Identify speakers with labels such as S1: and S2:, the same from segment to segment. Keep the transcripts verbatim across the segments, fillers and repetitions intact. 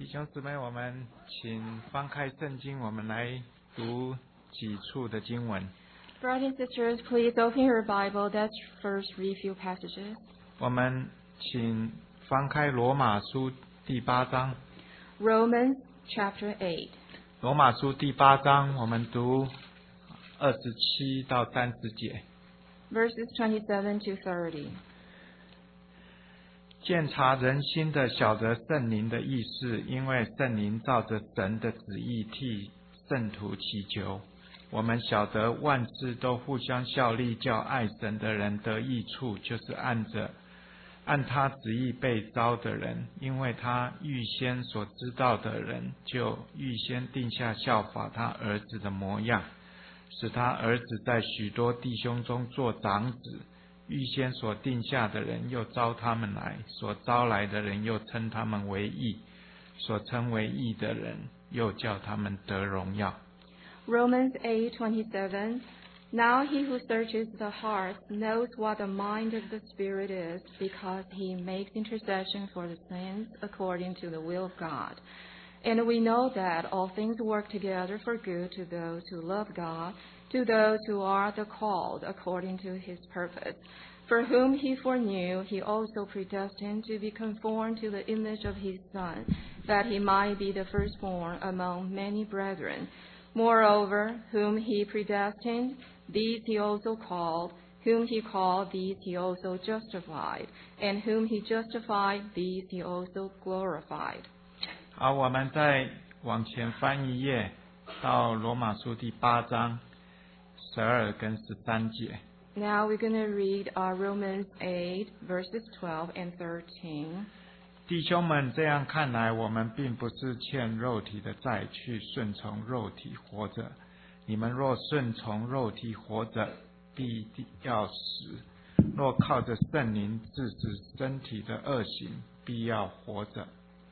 S1: 弟兄姊妹，我们请翻开圣经，我们来读几处的经文。
S2: Brothers and sisters, please open your Bible. Let's first read few passages.
S1: 我们请翻开罗马书第八章。
S2: Romans chapter eight.
S1: 罗马书第八章，我们读二十七到三十节。
S2: Verses twenty-seven to thirty.
S1: 鉴察人心的，晓得圣灵的意思，因为圣灵照着神的旨意替圣徒祈求。我们晓得万事都互相效力，叫爱神的人得益处，就是按着按他旨意被召的人，因为他预先所知道的人，就预先定下效法他儿子的模样，使他儿子在许多弟兄中做长子。预先所定下的人又招他们来，所招来的人又称他们为义，所称为义的人又叫他们得荣耀。
S2: Romans eight twenty-seven. Now he who searches the hearts knows what the mind of the Spirit is, because he makes intercession for the saints according to the will of God. And we know that all things work together for good to those who love God, to those who are the called according to his purpose. For whom he foreknew, he also predestined to be conformed to the image of his Son, that he might be the firstborn among many brethren. Moreover, whom he predestined, these he also called. Whom he called, these he also justified. And whom he justified, these he also glorified.
S1: 好，我们再往前翻一页，到罗马书第八章十二跟十三节。
S2: Now we're going to read uh, Romans eight, verses twelve and thirteen.
S1: 弟兄们，这样看来，我们并不是欠肉体的债，去顺从肉体活着。你们若顺从肉体活着，必要死；若靠着圣灵制止身体的恶行，必要活着。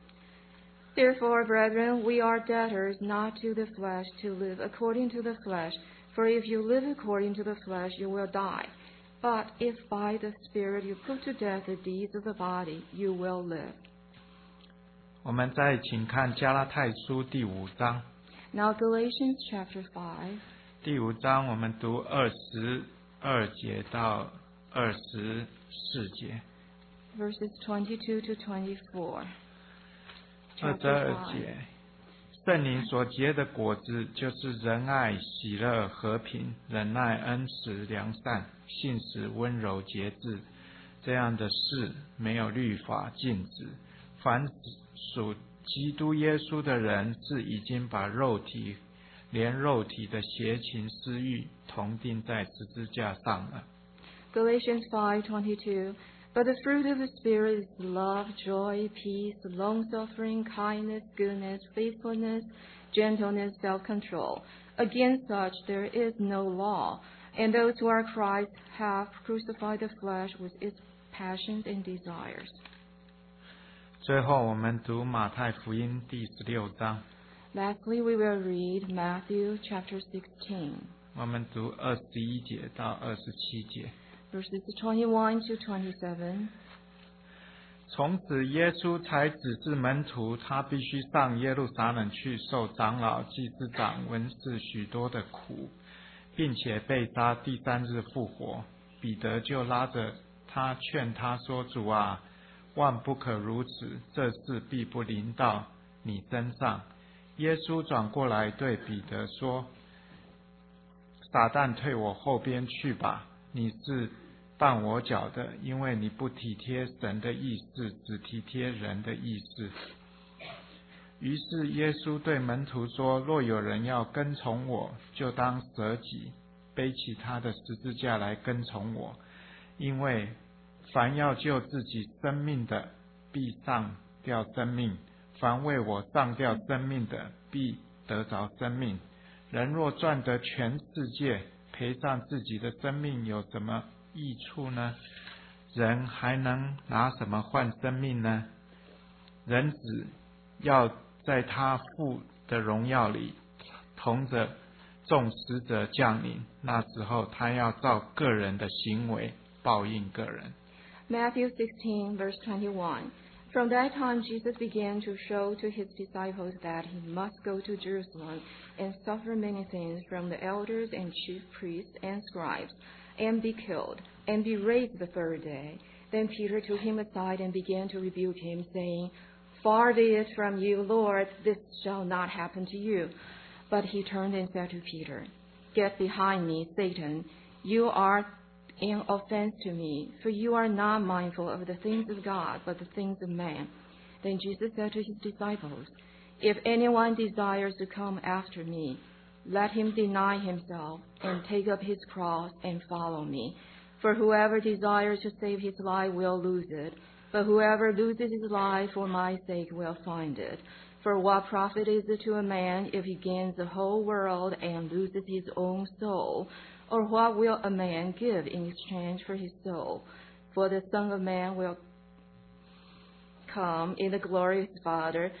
S2: Therefore, brethren, we are debtors not to the flesh, to live according to the flesh. For if you live according to the flesh, you will die. But if by the Spirit you put to death the deeds of the body, you will live.
S1: 我们再请看加拉太书第五章。
S2: Now Galatians chapter five.
S1: 第五章我们读二十二节到二十四节。
S2: Verses twenty-two to twenty-four.
S1: 二十二节，圣灵所结的果子，就是仁爱、喜乐、和平、忍耐、恩慈、良善、信实、温柔、节制。这样的事没有律法禁止。凡属基督耶稣的人，是已经把肉体连肉体的邪情私欲同钉在十字架上了。
S2: Galatians five twenty-two. But the fruit of the Spirit is love, joy, peace, long-suffering, kindness, goodness, faithfulness, gentleness, self-control. Against such there is no law. And those who are Christ have crucified the flesh with its passions and desires.
S1: 最后我们读马太福音第十六章。
S2: Lastly, we will read Matthew chapter sixteen.
S1: 我们读二十一节到二十七节。
S2: Verses twenty-one to twenty-seven.
S1: 从此耶稣才指示门徒，他必须上耶路撒冷去，受长老、祭司长、文士许多的苦，并且被杀，第三日复活。彼得就拉着他劝他说：主啊，万不可如此，这事必不临到你身上。耶稣转过来对彼得说：撒旦退我后边去吧，你是绊我脚的，因为你不体贴神的意思，只体贴人的意思。于是耶稣对门徒说：若有人要跟从我，就当舍己，背起他的十字架来跟从我。因为凡要救自己生命的，必丧掉生命；凡为我丧掉生命的，必得着生命。人若赚得全世界，赔上自己的生命，有什么益处呢？人还能拿什么换生命呢？人子要在他父的荣耀里，同着众使者降临，那时候他要照个人的行为报应个人。
S2: Matthew sixteen, verse twenty-one. From that time, Jesus began to show to his disciples that he must go to Jerusalem and suffer many things from the elders and chief priests and scribes, and be killed, and be raised the third day. Then Peter took him aside and began to rebuke him, saying, Far be it from you, Lord, this shall not happen to you. But he turned and said to Peter, Get behind me, Satan. You are an offense to me, for you are not mindful of the things of God, but the things of man. Then Jesus said to his disciples, If anyone desires to come after me, let him deny himself and take up his cross and follow me. For whoever desires to save his life will lose it, but whoever loses his life for my sake will find it. For what profit is it to a man if he gains the whole world and loses his own soul? Or what will a man give in exchange for his soul? For the Son of Man will come in the glory of his Father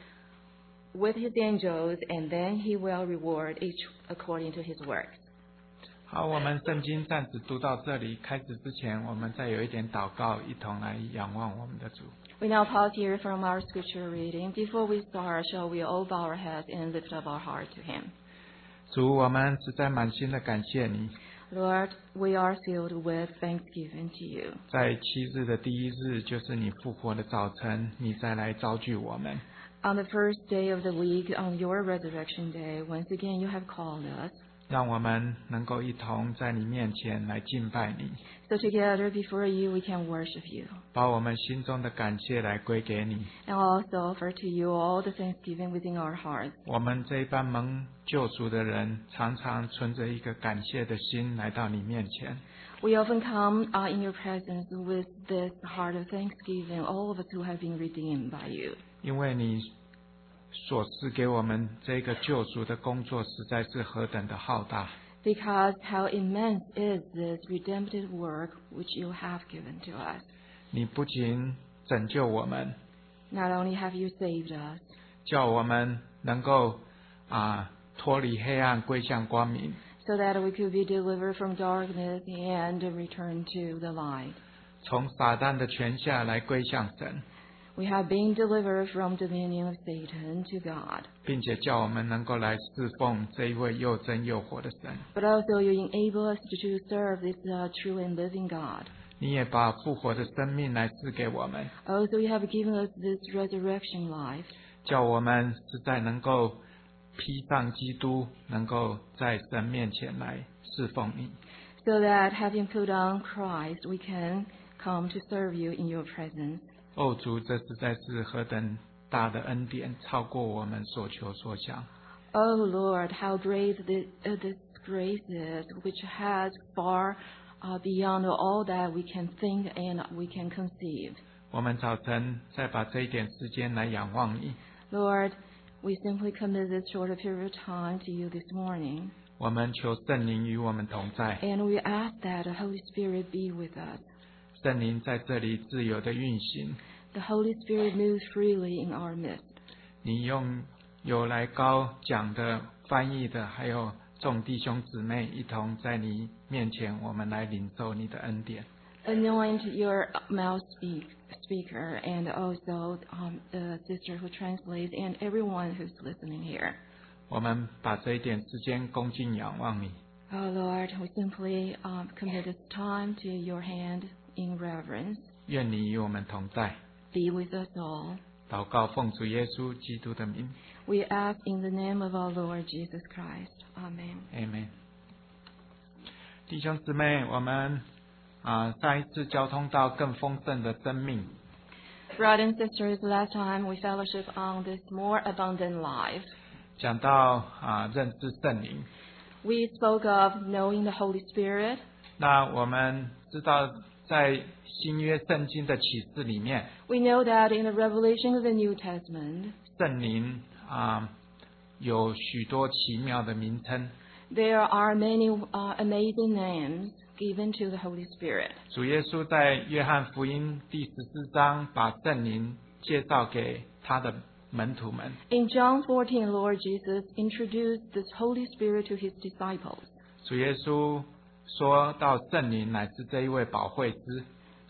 S2: with his angels, and then he will reward each according to his works.
S1: 好，我们圣经暂时读到这里。开始之前，我们再有一点祷告，一同来仰望我们的主。
S2: We now pause here from our scripture reading. Before we start, shall we all bow our heads and lift up our heart to Him?
S1: 主，我们实在满心的感谢你。
S2: Lord, we are filled with thanksgiving to you.
S1: 在七日的第一日，就是你复活的早晨，你再来招聚我们。
S2: On the first day of the week, on your resurrection day, once again you have called us.
S1: 让我们能够一同在你面前来敬拜你。
S2: So together before you we can worship you.
S1: 把我们心中的感谢来归给你。
S2: And also offer to you all the thanksgiving within our hearts.
S1: 我们这一班蒙救赎的人，常常存着一个感谢的心来到你面前。
S2: We often come uh, in your presence with this heart of thanksgiving, all of us who have been redeemed by you.
S1: 因为你所赐给我们这个救赎的工作实在是何等的浩大。
S2: Because how immense is this redemptive work which you have given to us.
S1: 你不仅拯救我们，
S2: Not only have you saved us,
S1: 叫我们能够啊脱离黑暗归向光明，
S2: so that we could be delivered from darkness and return to the light.
S1: 从撒旦的权下来归向神，
S2: We have been delivered from the dominion of Satan to God.
S1: 并且叫我们能够来侍奉这一位又真又活的神。
S2: But also you enable us to serve this uh, true and living God.
S1: 你也把复活的生命来赐给我们，
S2: Also you have given us this resurrection life,
S1: 叫我们实在能够披上基督，能够在神面前来侍奉你。
S2: so that having put on Christ, we can come to serve you in your presence.
S1: 哦，主，这实在是何等大的恩典，超过我们所求所想。
S2: Oh Lord, how great this, uh, this grace is, which has far uh, beyond all that we can think and we can conceive.
S1: 我们早晨再把这一点时间来仰望你，
S2: Lord, we simply commit this short period of time to you this morning,
S1: 我们求圣灵与我们同在，
S2: and we ask that the Holy Spirit be with us.
S1: 圣灵在这里自由的运行。
S2: The Holy Spirit moves freely in our midst.
S1: 你用有来高讲的、翻译的，还有众弟兄姊妹一同在你面前，我们来领受你的恩典。
S2: Anoint your mouth speak, speaker and also um, the sister who translates and everyone who's listening here.
S1: 我们把这一点时间恭敬仰望你，
S2: Oh Lord, we simply um, commit this time to your hand in reverence.
S1: 愿你与我们同在。
S2: Be with us all.
S1: 祷告奉主耶稣基督的名
S2: We ask in the name of our Lord Jesus Christ. Amen.
S1: ，Amen。弟兄姊妹，我们啊上一次交通到更丰盛的生命，
S2: Brothers and sisters, last time we fellowship on this more abundant life.
S1: 讲到啊认识圣灵。
S2: We spoke of knowing the Holy Spirit.
S1: 那我们知道，在新约圣经的启示里面，
S2: We know that in the revelation of the New Testament,
S1: 圣灵啊有许多奇妙的名称。
S2: there are many uh, amazing names given to the Holy Spirit.
S1: 主耶稣在约翰福音第十四章把圣灵介绍给他的门徒们。
S2: In John fourteen, Lord Jesus introduced this Holy Spirit to his disciples.
S1: 主耶稣说到圣灵乃是这一位保惠师，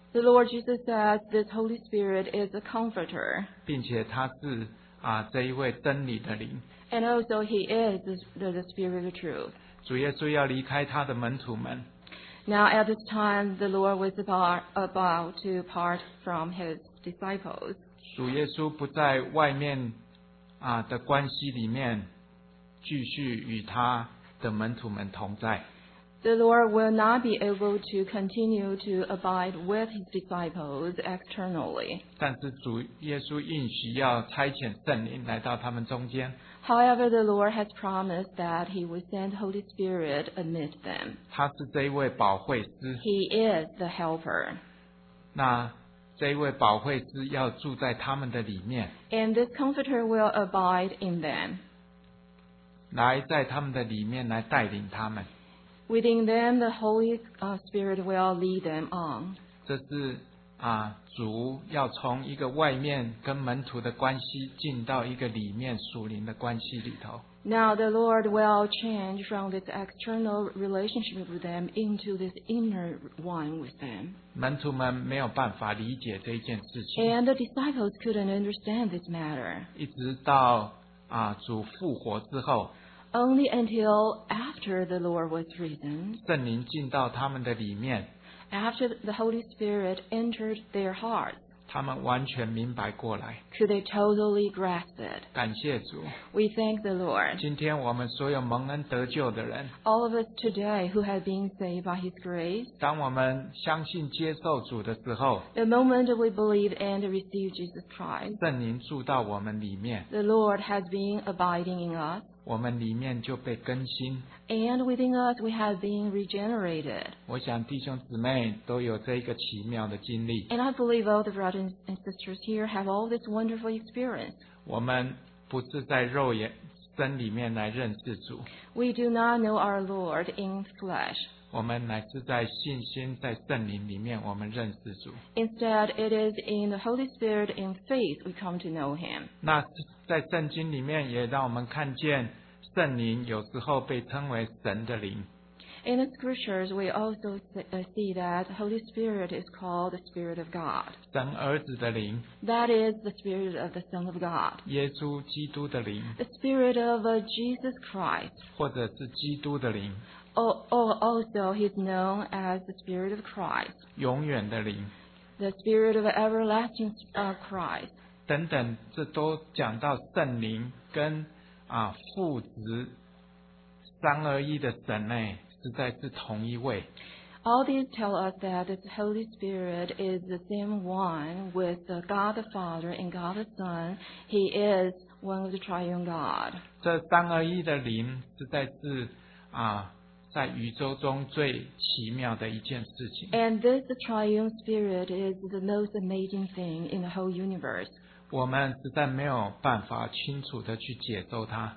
S2: The Lord Jesus says this Holy Spirit is a comforter,
S1: 并且他是啊这一位真理的灵。
S2: and also He is the, the Spirit of truth.
S1: 主耶稣要离开他的门徒们，
S2: Now at this time, the Lord was about, about to part from His disciples.
S1: 主耶稣不在外面啊的关系里面继续与他的门徒们同在。
S2: The Lord will not be able to continue to abide with His disciples externally.
S1: 但是主耶稣应许要差遣圣灵来到他们中间，
S2: However, the Lord has promised that He will send Holy Spirit amid them.
S1: 他是这一位保惠师。
S2: He is the helper.
S1: 那这一位保惠师要住在他们的里面，
S2: And this comforter will abide in them.
S1: 来在他们的里面来带领他们。
S2: Within them, the Holy uh, Spirit will lead them on.
S1: 这是啊，主要从一个外面跟门徒的关系，进到一个里面属灵的关系里头。
S2: Now the Lord will change from this external relationship with them into this inner one with them.
S1: 门徒们没有办法理解这一件事情，
S2: And the disciples couldn't understand this matter.
S1: 一直到啊主复活之后，
S2: Only until after the Lord was risen,
S1: 圣灵进到他们的里面，
S2: after the Holy Spirit entered their hearts,
S1: 他们完全明白过来。
S2: could they totally grasp it.
S1: 感谢主，
S2: We thank the Lord.
S1: 今天我们所有蒙恩得救的人，
S2: All of us today who have been saved by His grace,
S1: 当我们相信接受主的时候，
S2: the moment we believe and receive Jesus Christ,
S1: 圣灵住到我们里面，
S2: the Lord has been abiding in us,
S1: 我们里面就被更新。
S2: and within us we have been regenerated.
S1: 我想弟兄姊妹都有这一个奇妙的经历。
S2: And I believe all the brothers and sisters here have all this wonderful experience.
S1: 我们不是在肉眼身里面来认识主，
S2: We do not know our Lord in flesh.
S1: 我们乃是在信心在圣灵里面我们认识主。
S2: Instead, it is in the Holy Spirit in faith we come to know Him.
S1: 那在圣经里面也让我们看见圣灵有时候被称为神的灵。
S2: In the scriptures, we also see that the Holy Spirit is called the Spirit of God.
S1: 神儿子的灵，
S2: That is the Spirit of the Son of God.
S1: 耶稣基督的灵，
S2: The Spirit of uh, Jesus Christ.
S1: 或者是基督的灵，
S2: Oh, oh, also, He is known as the Spirit of Christ.
S1: 永远的灵
S2: The Spirit of everlasting uh, Christ.
S1: 等等，这都讲到圣灵跟啊父子三而一的神呢，实在是同一位。
S2: All these tell us that the Holy Spirit is the same one with the God the Father and God the Son. He is one of the triune God.
S1: 这三而一的灵，实在是啊，在宇宙中最奇妙的一件事情。
S2: And this triune Spirit is the most amazing thing in the whole universe.
S1: 我们实在没有办法清楚的去解受它。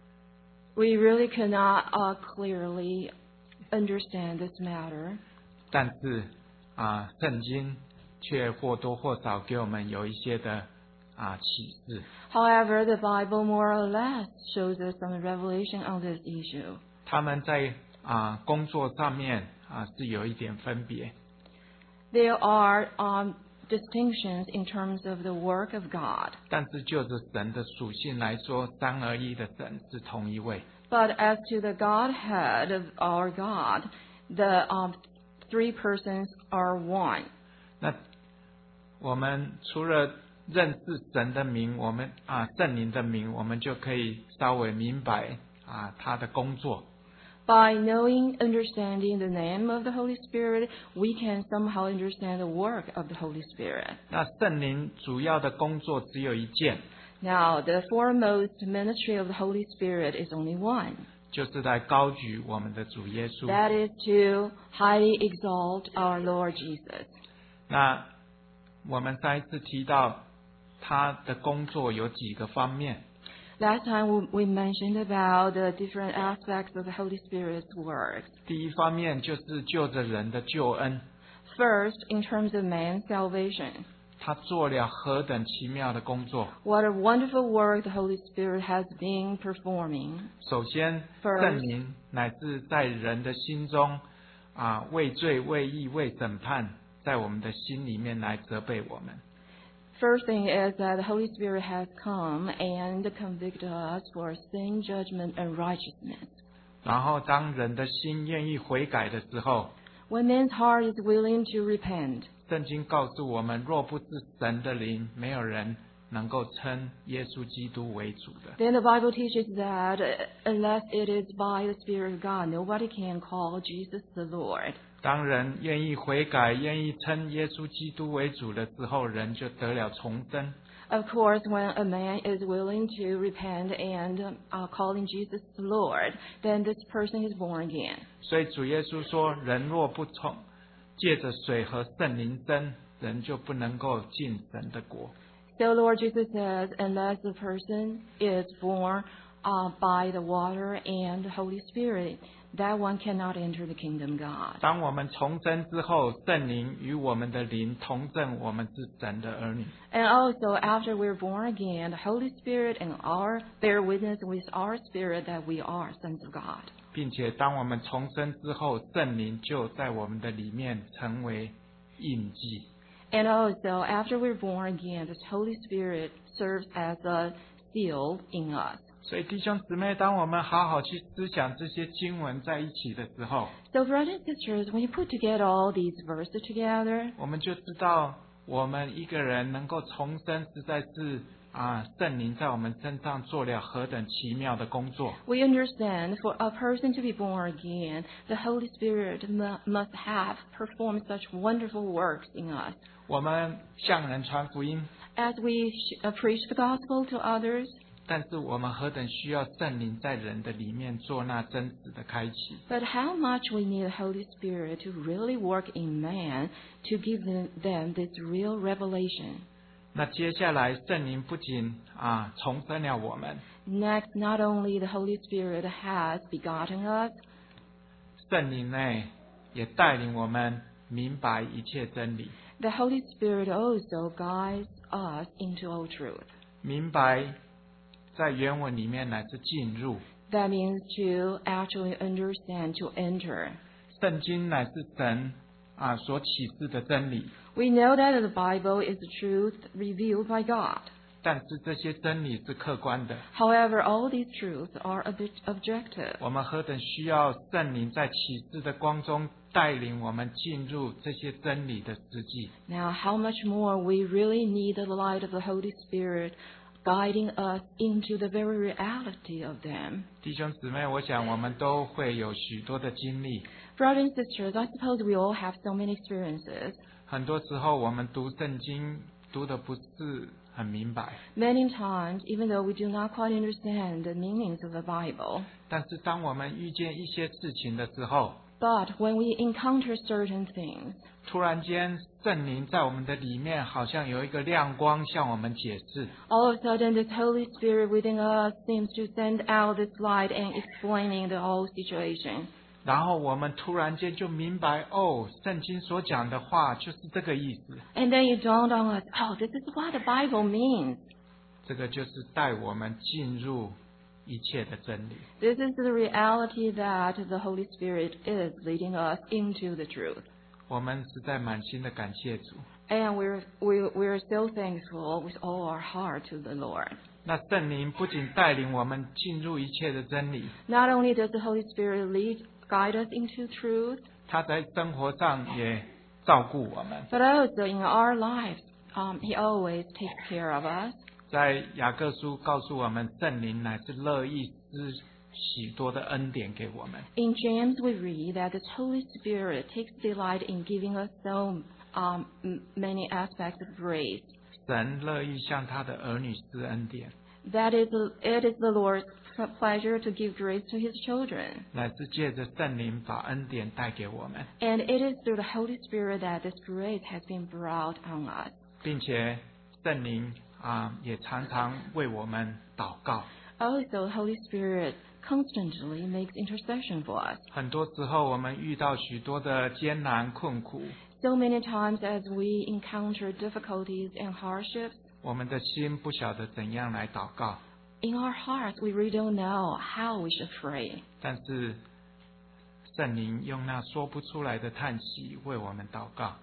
S2: We really cannot uh, clearly understand this matter.
S1: 但是啊，圣经却或多或少给我们有一些的啊启示。
S2: However, the Bible more or less shows us some revelation on this issue.
S1: 他们在啊工作上面啊是有一点分别，
S2: There are um, distinctions in terms of the work of God.
S1: 但是就着神的属性来说，三而一的神是同一位。
S2: But as to the Godhead of our God, the um, three persons are one.
S1: 那我们除了认识神的名，我们啊圣灵的名，我们就可以稍微明白啊他的工作。
S2: By knowing, understanding the name of the Holy Spirit, we can somehow understand the work of the Holy Spirit.
S1: 那圣灵主要的工作只有一件，
S2: Now, the foremost ministry of the Holy Spirit is only one.
S1: 就是来高举我们的主耶稣。
S2: That is to highly exalt our Lord Jesus.
S1: 那我们上一次提到他的工作有几个方面。
S2: Last time we we mentioned about the different aspects of the Holy Spirit's work.
S1: 第一方面就是就着人的救恩，
S2: First, in terms of man's salvation.
S1: 他做了何等奇妙的工作。
S2: What a wonderful work the Holy Spirit has been performing.
S1: 首先，
S2: First.
S1: 圣灵乃至在人的心中啊，为罪、为义、为审判在我们的心里面来责备我们。
S2: First thing is that the Holy Spirit has come and convicted us for sin, judgment, and righteousness.
S1: 然后当人的心愿意悔改的时候，
S2: When man's heart is willing to repent,
S1: 圣经告诉我们，若不是神的灵，没有人能够称耶稣基督为主的。
S2: then the Bible teaches that uh, unless it is by the Spirit of God, nobody can call Jesus the Lord.
S1: 当人愿意悔改，愿意称耶稣基督为主的时候，人就得了重生。
S2: Of course, when a man is willing to repent and uh, calling Jesus the Lord, then this person is born again.
S1: 所以主耶稣说，人若不从借着水和圣灵生，人就不能够进神的国。
S2: So Lord Jesus says, unless the person is born uh, by the water and the Holy Spirit, that one cannot enter the kingdom of God.
S1: 当我们重生之后，圣灵与我们的灵同证，我们是神的儿女。
S2: And also, after we're born again, the Holy Spirit and our bear witness with our spirit that we are sons of God.
S1: 并且当我们重生之后，圣灵就在我们的里面成为印记。
S2: And also, after we're born again, the Holy Spirit serves as a seal in us.
S1: 所以弟兄姊妹，当我们好好去思想这些经文在一起的时候，
S2: So, brothers and sisters, when you put together all these verses together,
S1: 我们就知道，我们一个人能够重生，实在是啊，圣灵在我们身上做了何等奇妙的工作。
S2: we understand for a person to be born again, the Holy Spirit mu- must have performed such wonderful works in us.
S1: 我们向人传福音，
S2: As we sh- uh, preach the gospel to others,
S1: 但是我们何等需要圣灵在人的里面做那真实的开启。
S2: but how much we need the Holy Spirit to really work in man to give them, them this real revelation.
S1: 那接下来，圣灵不仅啊重生了我们，
S2: Next, not only the Holy Spirit has begotten us,
S1: 圣灵呢也带领我们明白一切真理，
S2: the Holy Spirit also guides us into all truth.
S1: 明白在原文里面乃是进入，
S2: That means to actually understand, to enter.
S1: 圣经乃是神啊所启示的真理。
S2: We know that the Bible is the truth revealed by God.
S1: 但是这些真理是客观的，
S2: However, all these truths are a bit objective.
S1: 我们何等需要圣灵在启示的光中带领我们进入这些真理的实际。
S2: Now, how much more we really need the light of the Holy Spirit guiding us into the very reality of them.
S1: 弟兄姊妹，我想我们都会有许多的经历。
S2: Brothers and sisters, I suppose we all have so many experiences.
S1: 很多时候我们读圣经读的不是很明白，
S2: Many times, even though we do not quite understand the meanings of the Bible,
S1: 但是当我们遇见一些事情的时候，
S2: but when we encounter certain things,
S1: 突然间圣灵在我们的里面好像有一个亮光向我们解释，
S2: all of a sudden the Holy Spirit within us seems to send out this light and explaining the whole situation.
S1: 然后我们突然间就明白，哦，圣经所讲的话就是这个意思。
S2: And then it dawned on us, oh, this is what the Bible means.
S1: 这个就是带我们进入一切的真理。
S2: This is the reality that the Holy Spirit is leading us into the truth.
S1: 我们实在满心的感谢主。
S2: And we're, we're, we're so thankful with all our heart to the Lord.
S1: 那圣灵不仅带领我们进入一切的真理，
S2: Not only does the Holy Spirit lead, guide us into truth,
S1: 他在生活上也照顾我们。
S2: but also in our lives, um, He always takes care of us.
S1: 在雅各书告诉我们，圣灵乃是乐意施许多的恩典给我们。
S2: In James, we read that the Holy Spirit takes delight in giving us so um, m- many aspects of grace.
S1: 神乐意向他的儿女施恩典，
S2: That is, it is the Lord's pleasure to give grace to His children.
S1: 乃是借着圣灵把恩典带给我们，
S2: And it is through the Holy Spirit that this grace has been brought on us.
S1: 并且圣灵啊也常常为我们祷告。
S2: Also, the Holy Spirit constantly makes intercession for us.
S1: 很多时候我们遇到许多的艰难困苦，
S2: So many times as we encounter difficulties and hardships,
S1: 我们的心不晓得怎样来祷告，
S2: in our hearts we really don't know how we should pray.
S1: 但是圣灵用那说不出来的叹息为我们祷告。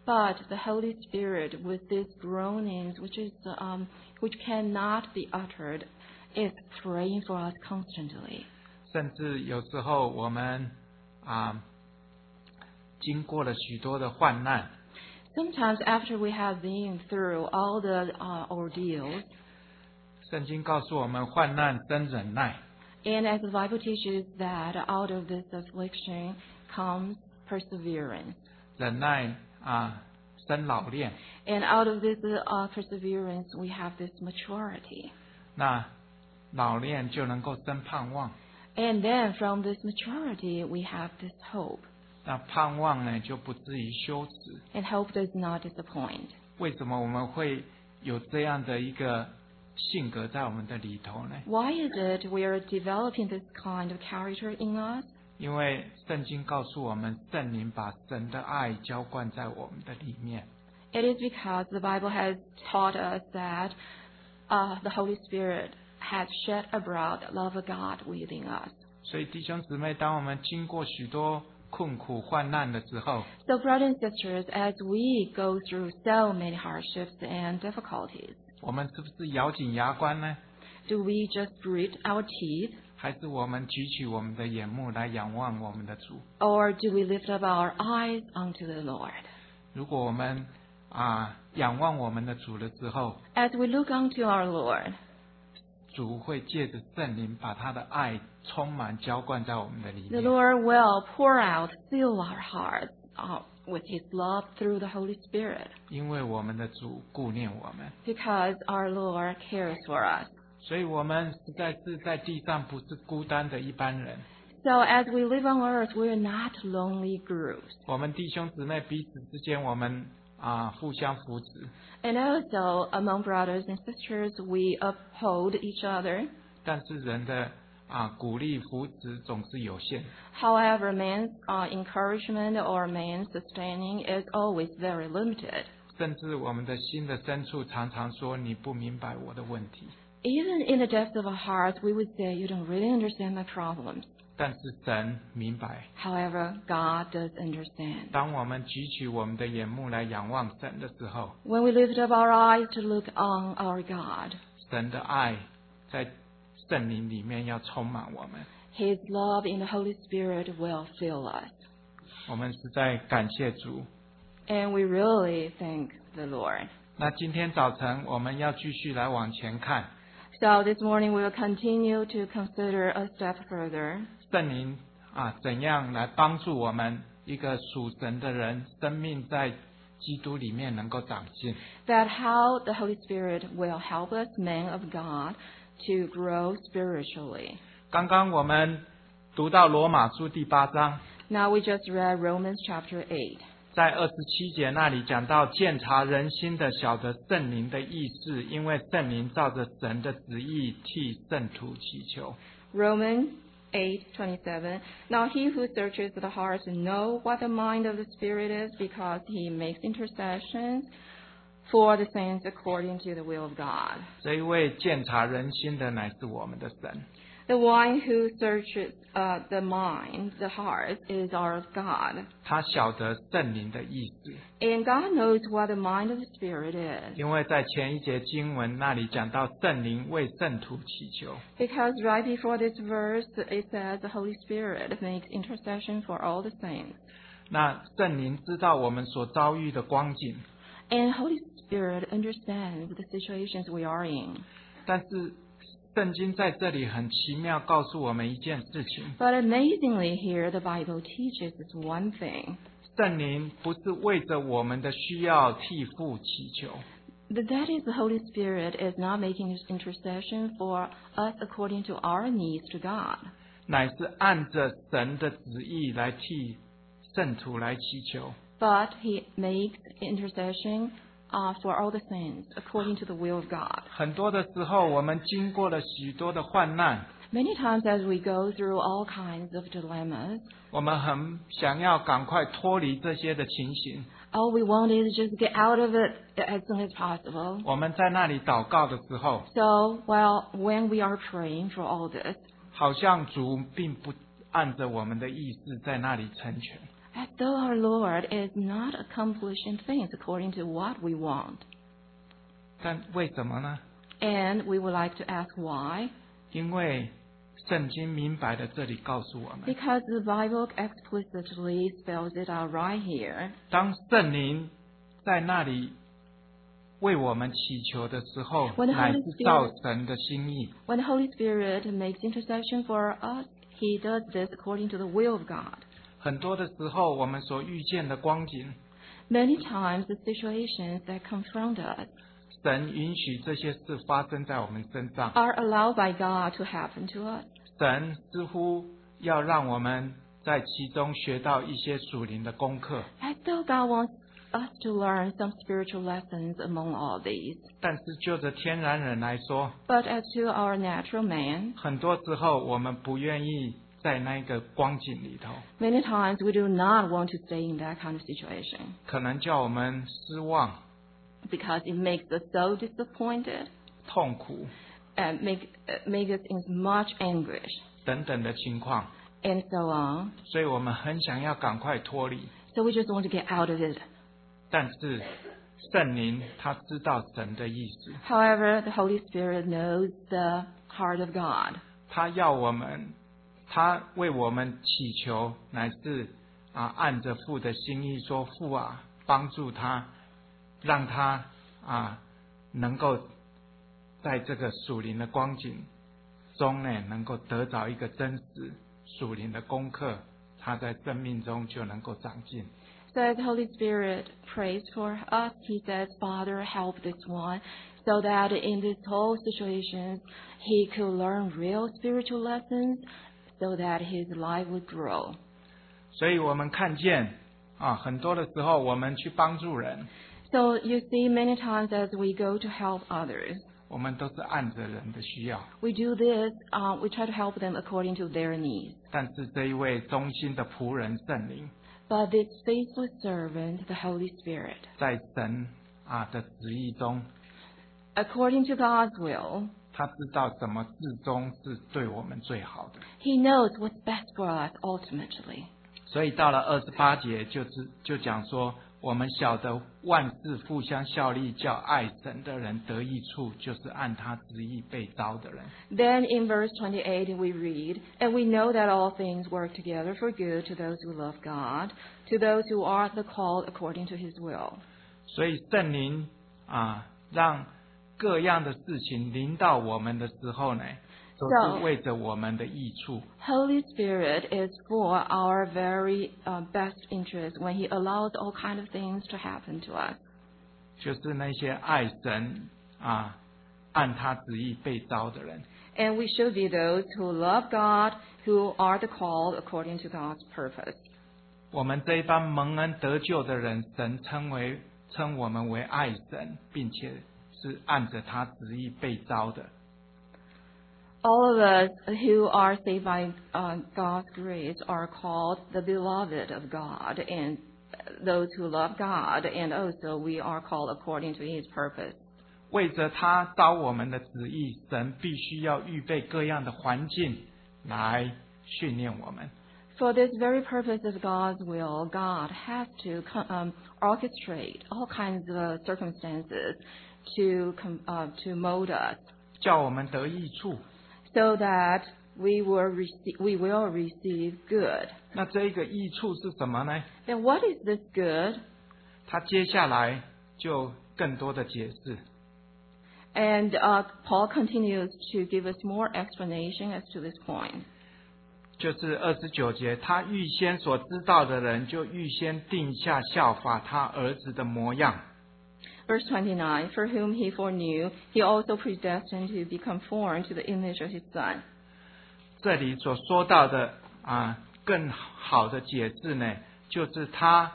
S2: But the Holy Spirit, with these groanings, which is um, which cannot be uttered, is praying for us constantly.
S1: 甚至有时候我们啊，经过了许多的患难，
S2: Sometimes after we have been through all the uh, ordeals,
S1: 圣经告诉我们，患难生忍耐，
S2: and as the Bible teaches that out of this affliction comes perseverance,
S1: 忍耐啊生老练。
S2: and out of this uh, perseverance we have this maturity,
S1: 那老练就能够生盼望，
S2: and then from this maturity we have this hope,
S1: 那盼望呢就不至于羞耻。
S2: and hope does not disappoint.
S1: 为什么我们会有这样的一个性格在我们的里头呢？
S2: Why is it we are developing this kind of character in us?
S1: 因为圣经告诉我们，圣灵把神的爱浇灌在我们的里面。
S2: It is because the Bible has taught us that uh, the Holy Spirit has shed abroad the love of God within us.
S1: 所以弟兄姊妹，当我们经过许多困苦患难的时候，
S2: So, brothers and sisters, as we go through so many hardships and difficulties,
S1: 我们是不是咬紧牙关呢？
S2: do we just grit our teeth,
S1: 还是我们举起我们的眼目来仰望我们的主？
S2: or do we lift up our eyes unto the Lord?
S1: 如果我们啊仰望我们的主的时候，
S2: As we look unto our Lord,
S1: 主会借着圣灵把他的爱充满浇灌在我们的里
S2: the
S1: 面。
S2: Lord will pour out, fill our hearts uh, with His love through the Holy Spirit,
S1: 因为我们的主顾念我们，
S2: because our Lord cares for us.
S1: 所以我们实在是在地上不是孤单的一般人。
S2: So as we live on earth, we are not lonely groups.
S1: 我们弟兄姊妹彼此之间，我们啊互相扶持。
S2: And also, among brothers and sisters, we uphold each other.
S1: 但是人的啊鼓励扶持总是有限，
S2: However, man's uh, encouragement or man's sustaining is always very limited.
S1: 甚至我们的心的深处常常说你不明白我的问题。
S2: Even in the depths of our hearts, we would say, you don't really understand my problems.
S1: 但是神明白，
S2: However, God does understand.
S1: 当我们举起我们的眼目来仰望神的时候，
S2: When we lift up our eyes to look on our God,
S1: 神的爱在圣灵里面要充满我们。
S2: His love in the Holy Spirit will fill us.
S1: 我们实在感谢主。
S2: And we really thank the Lord.
S1: 那今天早晨我们要继续来往前看，
S2: So this morning we will continue to consider a step further.
S1: 圣灵啊怎样来帮助我们一个属神的人，生命在基督里面能够长进。
S2: That how the Holy Spirit will help us, men of God, to grow spiritually.
S1: 刚刚我们读到罗马书第八章，
S2: Now we just read Romans chapter eight.
S1: 在二十七节那里讲到鉴察人心的，晓得圣灵的意思，因为圣灵照着神的旨意替圣徒祈求。
S2: Romans eight twenty-seven. Now he who searches the hearts know what the mind of the Spirit is, because he makes intercessions for the saints according to the will of God.
S1: 这一位鉴察人心的乃是我们的神。
S2: The one who searches uh, the mind, the heart, is our God.
S1: 他晓得圣灵的意思，
S2: And God knows what the mind of the Spirit is.
S1: 因为在前一节经文那里讲到圣灵为圣徒祈求。
S2: Because right before this verse, it says the Holy Spirit makes intercession for all the saints.
S1: 那圣灵知道我们所遭遇的光景，
S2: And Holy Spirit understands the situations we are in.
S1: 但是圣经在这里很奇妙告诉我们一件事情：
S2: But amazingly here, the Bible teaches us one thing.
S1: 圣灵不是为着我们的需要替父祈求，
S2: That that is the Holy Spirit is not making this intercession for us according to our needs to God.
S1: 乃是按着神的旨意来替圣徒来祈求。
S2: But He makes intercession uh, for all the saints according to the will of God.
S1: 很多的时候，我们经过了许多的患难，
S2: Many times as we go through all kinds of dilemmas,
S1: 我们很想要赶快脱离这些的情形。
S2: all we want is just get out of it as soon as possible.
S1: 我们在那里祷告的时候，
S2: So, well, when we are praying for all this,
S1: 好像主并不按着我们的意思在那里成全。
S2: as though our Lord is not accomplishing things according to what we want.
S1: 但为什么呢？
S2: And we would like to ask why.
S1: 因为圣经明白的这里告诉我们，
S2: Because the Bible explicitly spells it out right here.
S1: 当圣灵在那里为我们祈求的时候，
S2: When the
S1: 乃
S2: Holy
S1: 是照
S2: Spirit-
S1: 神的心意。
S2: When the Holy Spirit makes intercession for us, He does this according to the will of God.
S1: 很多的时候，我们所遇见的光景，
S2: Many times the situations that confront us
S1: 神允许这些事发生在我们身上。
S2: are allowed by God to happen to us.
S1: 神似乎要让我们在其中学到一些属灵的功课，
S2: As though God wants us to learn some spiritual lessons among all these.
S1: 但是就着天然人来说，
S2: But as to our natural man,
S1: 很多时候我们不愿意在那个光景里头，
S2: many times we do not want to stay in that kind of situation
S1: 可能叫我们失望、
S2: because it makes us so disappointed
S1: 痛苦
S2: and make, uh, make us in much anguish
S1: 等等的情况，
S2: and so on.
S1: 所以我们很想要赶快脱离。
S2: So we just want to get out of it.
S1: 但是圣灵他知道神的意思，
S2: However, the Holy Spirit knows the heart of God.
S1: 他要我们，他为我们祈求，乃是啊按着父的心意说，父啊，帮助他，让他啊能够在这个属灵的光景中呢，能够得着一个真实属灵的功课，他在生命中就能够长进。
S2: So as the Holy Spirit prays for us, He says, Father, help this one, so that in this whole situation, he could learn real spiritual lessons, so that his life would grow.
S1: 所以我们看见啊，很多的时候我们去帮助人，
S2: So you see, many times as we go to help others,
S1: 我们都是按着人的需要，
S2: we do this, uh, we try to help them according to their needs.
S1: 但是这一位忠心的仆人圣灵，
S2: But this faithful servant, the Holy Spirit,
S1: 在神啊的旨意中，
S2: according to God's will,
S1: 他知道什么至终是对我们最好的。
S2: He knows what's best for us ultimately.
S1: 所以到了二十八节就是就讲说，我们晓得万事互相效力，叫爱神的人得益处，就是按他旨意被招的人。
S2: Then in verse twenty-eight we read, And we know that all things work together for good to those who love God, to those who are the called according to His will.
S1: 所以圣灵啊，让各样的事情临到我们的时候呢，都是为着我们的益处。
S2: Holy Spirit is for our very uh, best interest when He allows all kind of things to happen to us.
S1: 就是那些爱神啊，按他旨意被招的人。
S2: And we should be those who love God, who are the called according to God's purpose.
S1: 我们这一班蒙恩得救的人，神称为称我们为爱神，并且是按着他旨意被招的。
S2: All of us who are saved by uh, God's grace are called the beloved of God, and those who love God, and also we are called according to His purpose.
S1: 为着他招我们的旨意，神必须要预备各样的环境来训练我们。
S2: For this very purpose of God's will, God has to um, orchestrate all kinds of circumstances to com- uh, to mold us,
S1: 叫我们得益处。
S2: so that we will receive we will receive good.
S1: 那这一个益处是什么呢？
S2: Then what is this good?
S1: 他接下来就更多的解释。
S2: And uh, Paul continues to give us more explanation as to this point.
S1: 就是二十九节，他预先所知道的人，就预先定下效法他儿子的模样。
S2: Verse twenty-nine, For whom he foreknew, he also predestined to be conformed to the image of his Son.
S1: 这里所说到的啊，更好的解释呢，就是他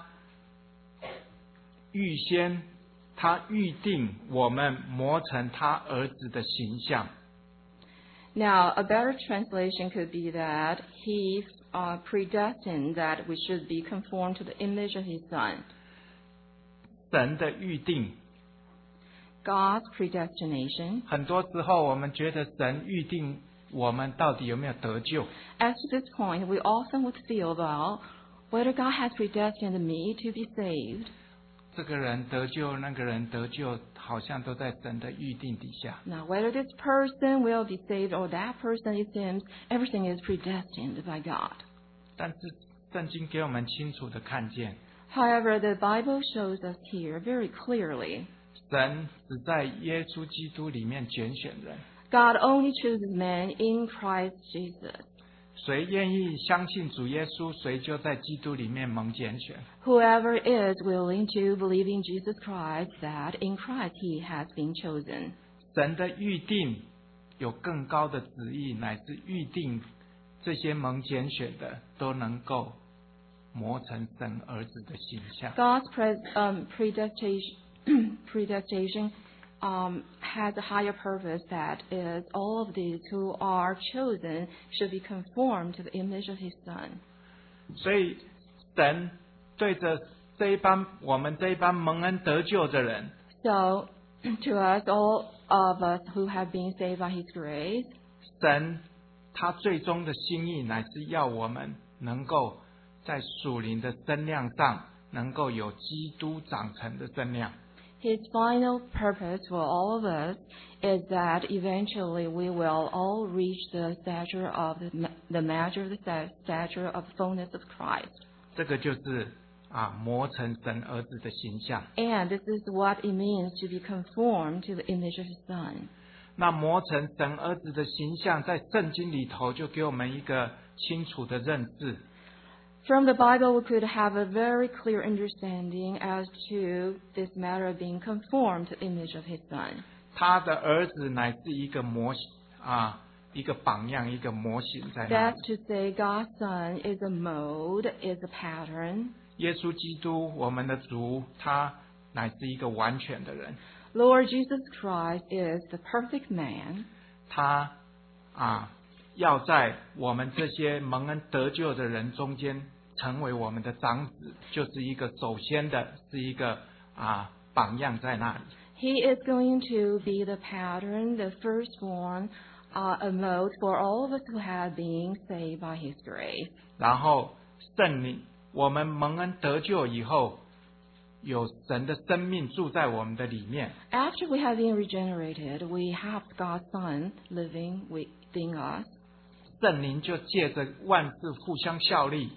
S1: 预先，他预定我们磨成他儿子的形象。
S2: Now, a better translation could be that he uh, predestined that we should be conformed to the image of his Son.
S1: 神的预定，
S2: God's predestination.
S1: 很多时候我们觉得神预定我们到底有没有得救？
S2: As to this point, we often would feel, well, whether God has predestined me to be saved.
S1: 这个人得救，那个人得救，好像都在神的预定底下。
S2: Now, whether this person will be saved or that person, it seems everything is predestined by God.
S1: 但是圣经给我们清楚的看见，
S2: However, the Bible shows us here very clearly,
S1: 神只在耶稣基督里面拣选人。
S2: God only chooses men in Christ Jesus.
S1: 谁愿意相信主耶稣，谁就在基督里面蒙拣选。
S2: Whoever is willing to believe in Jesus Christ, that in Christ he has been chosen.
S1: 神的预定有更高的旨意，乃至预定这些蒙拣选的都能够磨成神儿子的形象。
S2: God's pre- um, predestination, predestination um, has a higher purpose, that is, all of these who are chosen should be conformed to the image of His Son.
S1: 所以神对着这一班我们这一班蒙恩得救的人，
S2: So, to us, all of us who have been saved by His grace,
S1: 神他最终的心意乃是要我们能够在属灵的身量上，能够有基督长成的身量。
S2: His final purpose for all of us is that eventually we will all reach the stature of the, the measure of the sta- stature of fullness of Christ.
S1: 这个就是啊磨成神儿子的形象。
S2: And this is what it means to be conformed to the image of His Son.
S1: 那磨成神儿子的形象，在圣经里头就给我们一个清楚的认识。
S2: From the Bible, we could have a very clear understanding as to this matter of being conformed to the image of His Son.
S1: 他的儿子乃是一个模型啊，一个榜样，一个模型在那
S2: That's
S1: 里。
S2: to say, God's Son is a mode, is a pattern.
S1: 耶稣基督，我们的主，他乃是一个完全的人。
S2: Lord Jesus Christ is the perfect man.
S1: 他啊，要在我们这些蒙恩得救的人中间，成为我们的长子，就是一个首先的，是一个啊榜样在那里。
S2: He is going to be the pattern, the firstborn, uh, a mode for all of us who have been saved by His grace.
S1: 然后圣灵，我们蒙恩得救以后，有神的生命住在我们的里面。
S2: After we have been regenerated, we have God's Son living within us.
S1: 圣灵就借着万事互相效力，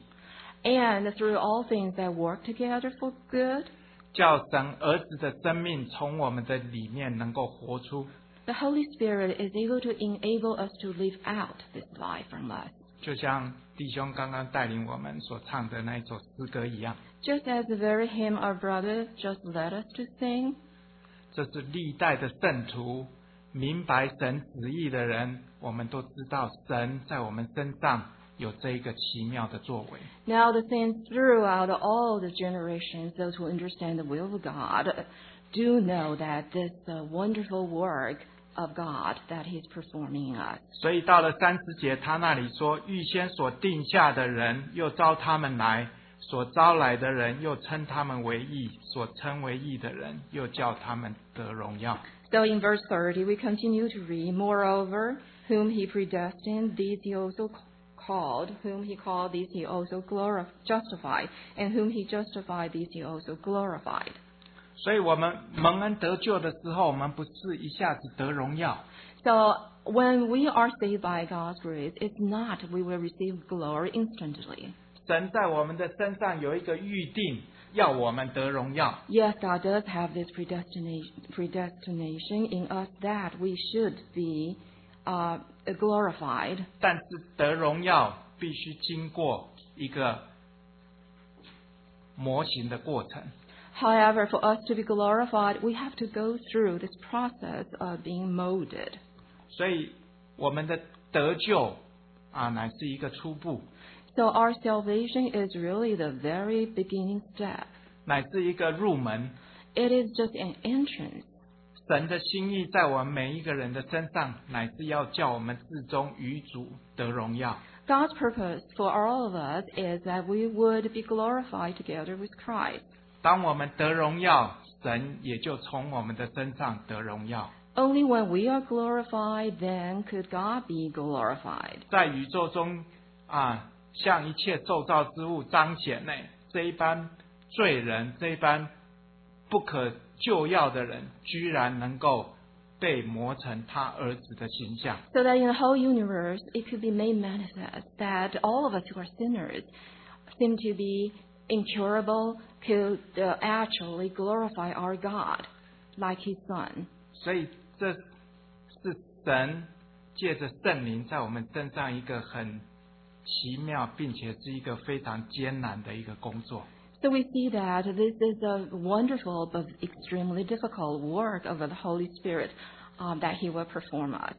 S2: And through all things that work together for good,
S1: 叫神儿子的生命从我们的里面能够活出。
S2: the Holy Spirit is able to enable us to live out this life from us.
S1: 就像弟兄刚刚带领我们所唱的那一首诗歌一样，
S2: Just as the very hymn our brother just led us to sing,
S1: 这是历代的圣徒明白神旨意的人，我们都知道神在我们身上有这一个奇妙的作为。
S2: now the saints throughout all the generations, those who understand the will of God, do know that this uh, wonderful work of God that He's performing in us.
S1: 所以到了三十节，他那里说，预先所定下的人，又招他们来；所招来的人，又称他们为义；所称为义的人，又叫他们得荣耀。
S2: So in verse thirty, we continue to read, Moreover, whom He predestined, these He also called; whom He called, these He also glorified, justified; and whom He justified, these He also glorified.
S1: 所以我们蒙恩得救的时候，我们不是一下子得荣耀，
S2: So when we are saved by God's grace, it's not we will receive glory instantly.
S1: 神在我们的身上有一个预定，要我们得荣耀。
S2: Yes, God does have this predestination, predestination in us that we should be uh, glorified.
S1: 但是得荣耀必须经过一个模型的过程。
S2: However, for us to be glorified, we have to go through this process of being molded.
S1: 所以我们的得救啊，乃是一个初步，
S2: So our salvation is really the very beginning step.
S1: 乃是一个入门。
S2: It is just an entrance.
S1: 神的心意在我们每一个人的身上，乃是要叫我们至终与主得荣耀。
S2: God's purpose for all of us is that we would be glorified together with Christ.
S1: 当我们得荣耀，神也就从我们的身上得荣耀。
S2: Only when we are glorified, then could God be glorified.
S1: 在宇宙中啊， 向一切受造之物彰显呢，这一般罪人，这一般不可救药的人，居然能够被磨成他儿子的形象。
S2: So that in the whole universe, it could be made manifest that all of us who are sinners seem to be incurable, could uh, actually glorify our God like His Son.
S1: 所以这是神借着圣灵在我们身上一个很奇妙，并且是一个非常艰难的一个工作。
S2: So we see that this is a wonderful but extremely difficult work of the Holy Spirit um, that He will perform us.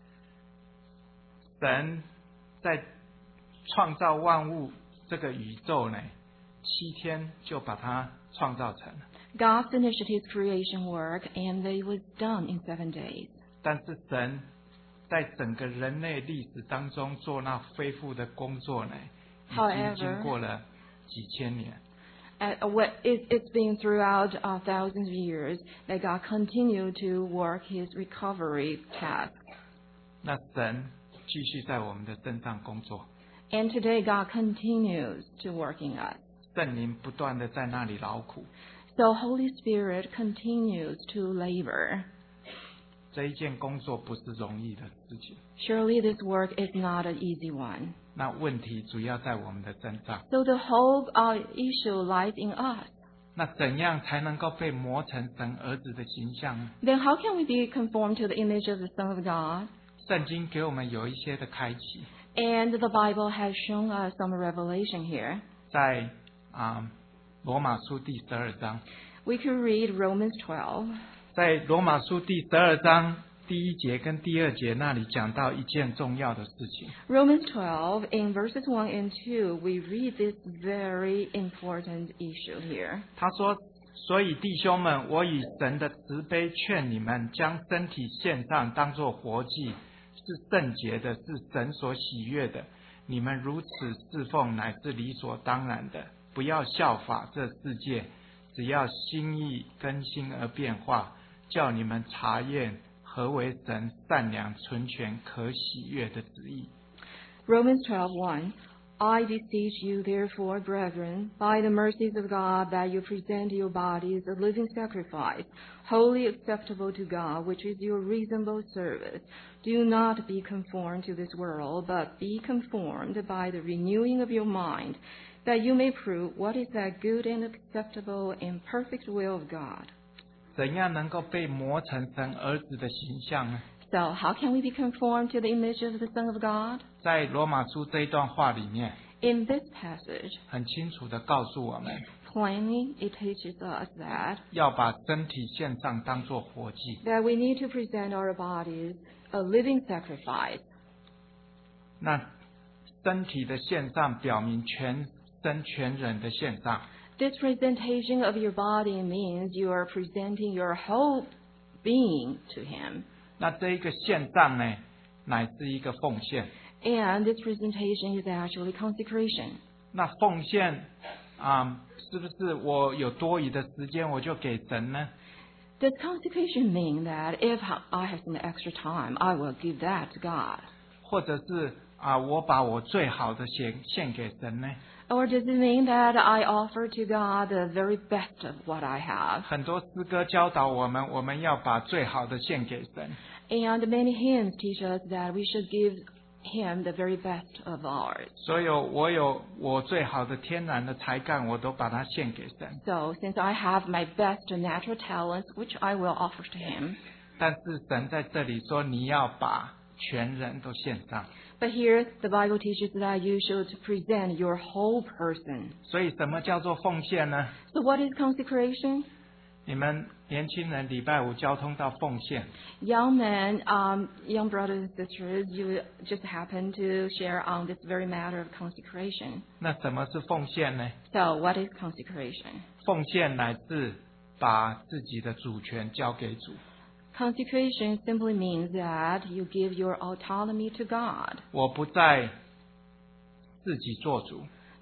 S1: 神在创造万物这个宇宙呢，七天就把它创造成了。
S2: God finished His creation work and it was done in seven days.
S1: 但是神在整个人类历史当中做那恢复的工作呢，已经
S2: However,
S1: 经过了几千年。
S2: Uh, what it, it's been throughout uh, thousands of years that God continued to work His recovery task.
S1: 那神继续在我们的身上工作，
S2: And today God continues to work in us.
S1: 圣灵不断的在那里劳苦。
S2: So Holy Spirit continues to labor.
S1: 这一件工作不是容易的事情。
S2: Surely this work is not an easy one.
S1: 那问题主要在我们的身上。
S2: So the whole uh, issue lies in us.
S1: 那怎样才能够被磨成神儿子的形象呢？
S2: Then how can we be conformed to the image of the Son of God?
S1: 圣经给我们有一些的开启，
S2: And the Bible has shown us some revelation here.
S1: 在啊罗马书第十二章，
S2: We could read Romans twelve.
S1: 在罗马书第十二章第一节跟第二节那里讲到一件重要的事情。
S2: Romans twelve, in verses one and two, we read this very important issue here.
S1: 他说：“所以弟兄们，我以神的慈悲劝你们，将身体献上，当作活祭，是圣洁的，是神所喜悦的。你们如此侍奉，乃是理所当然的。不要效法这世界，只要心意更新而变化，叫你们查验何为神善良、纯全、可喜悦的旨意。”
S2: Romans twelve one. I beseech you, therefore, brethren, by the mercies of God, that you present your bodies a living sacrifice, wholly acceptable to God, which is your reasonable service. Do not be conformed to this world, but be conformed by the renewing of your mind, that you may prove what is that good and acceptable and perfect will of God.
S1: 怎样能够被磨成神儿子的形象呢？
S2: So how can we be conformed to the image of the Son of God?
S1: 在罗马书这一段话里面，
S2: In this passage,
S1: 很清楚的告诉我们，
S2: plainly it teaches us that
S1: 要把身体献上当作活祭。
S2: that we need to present our bodies a living sacrifice.
S1: 那身体的献上表明全身全人的献上，
S2: This presentation of your body means you are presenting your whole being to Him.
S1: 那这一个献上呢，乃是一个奉献。
S2: And this presentation is actually consecration.
S1: 那奉献啊、是不是我有多余的时间我就给神呢？
S2: Does consecration mean that if I have some extra time, I will give that to God?
S1: 或者是啊、我把我最好的献献给神呢？
S2: Or does it mean that I offer to God the very best of what I have?
S1: 很多诗歌教导我们，我们要把最好的献给神。
S2: And many hymns teach us that we should give Him the very best of ours.
S1: 所有我有我最好的天然的才干，我都把它献给神。
S2: So since I have my best natural talents, which I will offer to Him,
S1: 但是神在这里说，你要把全人都献上。
S2: but here the Bible teaches that you should present your whole person.
S1: 所以什么叫做奉献呢？
S2: So what is consecration?
S1: 你们年轻人礼拜五交通到奉献，
S2: Young men, um, young brothers and sisters, you just happen to share on this very matter of consecration.
S1: 那什么是奉献呢？
S2: So what is consecration?
S1: 奉献乃是把自己的主权交给主。
S2: Consecration simply means that you give your autonomy to God.
S1: 我不再自己做主，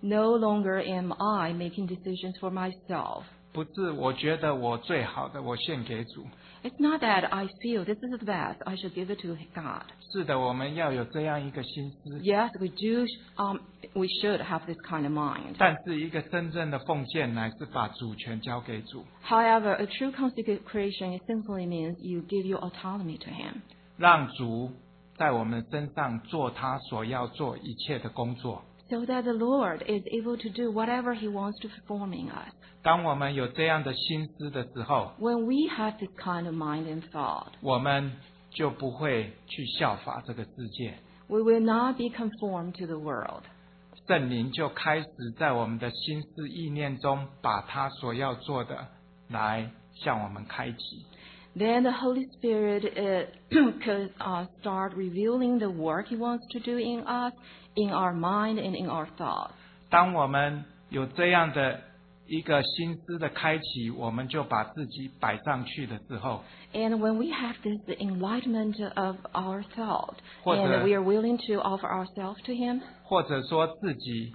S2: No longer am I making decisions for myself.
S1: 不是我觉得我最好的，我献给主。
S2: It's not that I feel this is the best, I should give it to God.
S1: 是的，我们要有这样一个心思。
S2: Yes, we do. Um, we should have this kind of mind.
S1: 但是一个真正的奉献，乃是把主权交给主，
S2: However, a true consecration simply means you give your autonomy to Him,
S1: 让主在我们身上做他所要做一切的工作。
S2: so that the Lord is able to do whatever He wants to perform in us.
S1: 当我们有这样的心思的时候，
S2: When we have this kind of mind and thought,
S1: 我们就不会去效法这个世界，
S2: we will not be conformed to the world.
S1: 圣灵就开始在我们的心思意念中，把他所要做的来向我们开启。
S2: Then the Holy Spirit uh, could uh, start revealing the work He wants to do in us, in our mind and in our thoughts.
S1: 当我们有这样的一个心思的开启，我们就把自己摆上去的时候，
S2: And when we have this enlightenment of our thought,
S1: 或者
S2: and we are willing to offer ourselves to Him,
S1: 或者说自己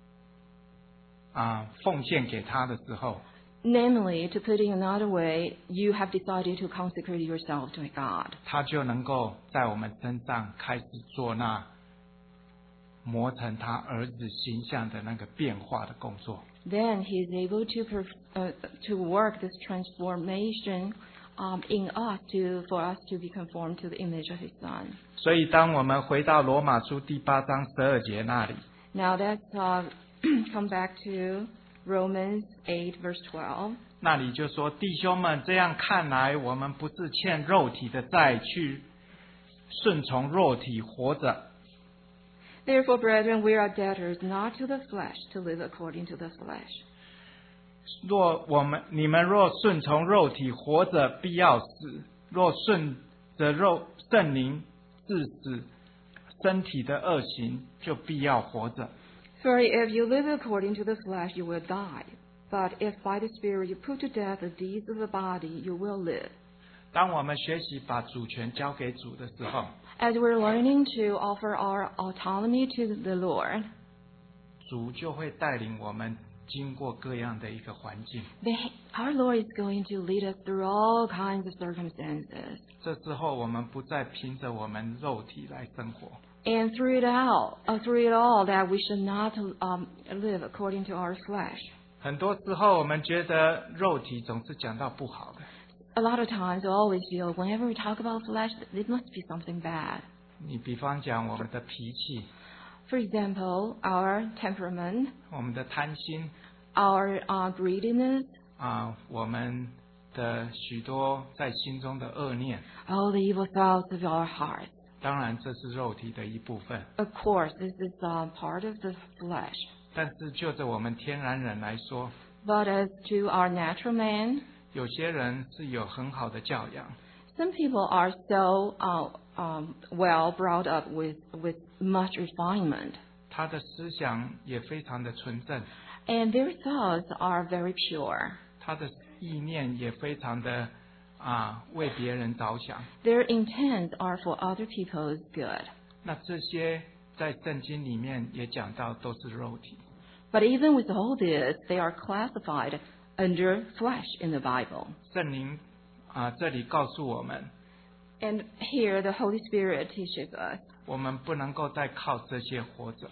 S1: 啊奉献给他的时候，
S2: namely, to put it another way, you have decided to consecrate yourself to God.
S1: 他就能够在我们身上开始做那磨成他儿子形象的那个变化的工作。
S2: Then He is able to perf- uh, to work this transformation um, in us to for us to be conformed to the image of His Son.
S1: 所以，当我们回到罗马书第八章十二节那里，
S2: Now let's uh, come back to Romans eight, verse twelve.
S1: 那里就说：“弟兄们，这样看来，我们不是欠肉体的债，去顺从肉体活着。
S2: Therefore, brethren, we are debtors not to the flesh, to live according to the flesh.
S1: 若我们你们若顺从肉体活着，必要死；若顺着肉圣灵致死，身体的恶行就必要活着。”
S2: For if you live according to the flesh, you will die. But if by the Spirit you put to death the deeds of the body, you will live.
S1: 当我们学习把主权交给主的时候，
S2: As we're learning to offer our autonomy to the Lord,
S1: 主就会带领我们经过各样的一个环境。
S2: the, our Lord is going to lead us through all kinds of circumstances.
S1: 这之后，我们不再凭着我们肉体来生活，
S2: And through it all, uh, through it all, that we should not um, live according to our flesh.
S1: 很多时候，我们觉得肉体总是讲到不好的。
S2: A lot of times, I always feel whenever we talk about flesh, it must be something bad.
S1: 你比方讲我们的脾气，
S2: For example, our temperament,
S1: 我们的贪心
S2: our uh, greediness,
S1: 啊，我们的许多在心中的恶念，
S2: all the evil thoughts of our hearts.
S1: 当然这是肉体的一部分。
S2: Of course, this is uh, part of the flesh.
S1: 但是就着我们天然人来说，
S2: But as to our natural man,
S1: 有些人是有很好的教养，
S2: some people are so uh, um, well brought up with, with much refinement,
S1: 他的思想也非常的纯正，
S2: and their thoughts are very pure.
S1: 他的意念也非常的啊为别人着想。
S2: Their intents are for other people's good.
S1: 那这些在圣经里面也讲到都是肉体。
S2: But even with all this, they are classified under flesh in the Bible.
S1: 圣灵啊这里告诉我们，
S2: And here the Holy Spirit teaches us
S1: 我们不能够再靠这些活着，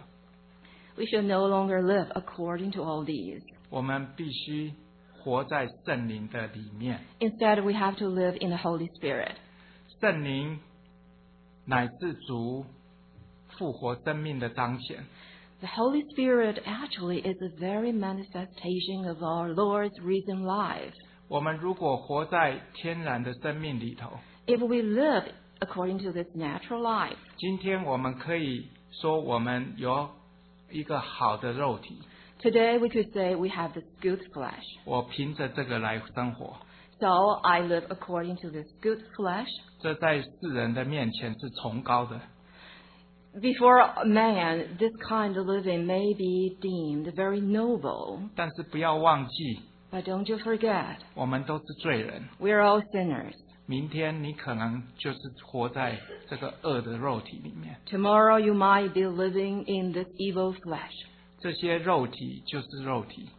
S2: we should no longer live according to all these.
S1: 我们必须活在圣灵的里面。
S2: Instead, we have to live in the Holy Spirit.
S1: 圣灵乃是主复活生命的彰显。
S2: The Holy Spirit actually is the very manifestation of our Lord's risen life.
S1: 我们如果活在天然的生命里头，
S2: If we live according to this natural life,
S1: 今天我们可以说我们有一个好的肉体，
S2: today we could say we have this good flesh.
S1: 我凭着这个来生活，
S2: So I live according to this good flesh.
S1: 这在世人的面前是崇高的。
S2: Before man, this kind of living may be deemed very noble.
S1: 但是不要忘记，
S2: But don't you forget,
S1: 我们都是罪人。
S2: we are all sinners.
S1: 明天你可能就是活在这个恶的肉体里面。
S2: Tomorrow you might be living in this evil flesh.
S1: 这些肉体就是肉体，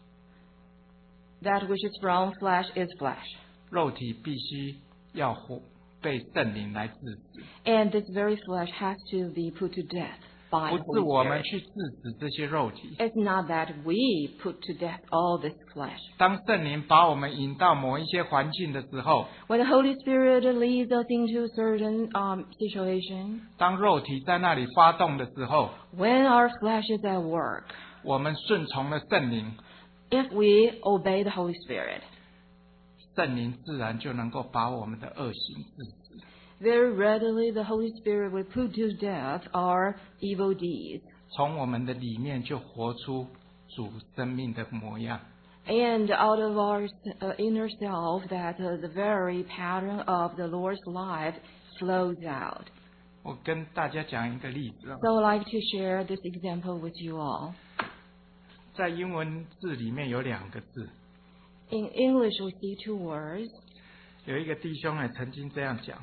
S2: That which is from flesh is flesh.
S1: 肉体必须要活被圣灵来制止，
S2: And this very flesh has to be put to death by
S1: 不
S2: the
S1: 是
S2: Holy
S1: 我们
S2: Spirit.
S1: 去制止这些肉体。
S2: It's not that we put to death all this flesh.
S1: 当圣灵把我们引到某一些环境的时候，
S2: When the Holy Spirit leads us into certain um, situation,
S1: 当肉体在那里发动的时候，
S2: when our flesh is at work,
S1: 我们顺从了圣灵，
S2: if we obey the Holy Spirit,
S1: 圣灵自然就能够把我们的恶行制止。
S2: very readily the Holy Spirit will put to death our evil deeds.
S1: 从我们的里面就活出主生命的模样。
S2: And out of our uh, inner self, that uh, the very pattern of the Lord's life flows out.
S1: 我跟大家讲一个例子啊，
S2: So I'd like to share this example with you all.
S1: 在英文字里面有两个字，
S2: In English, we see two words.
S1: 有一个弟兄呢曾经这样讲，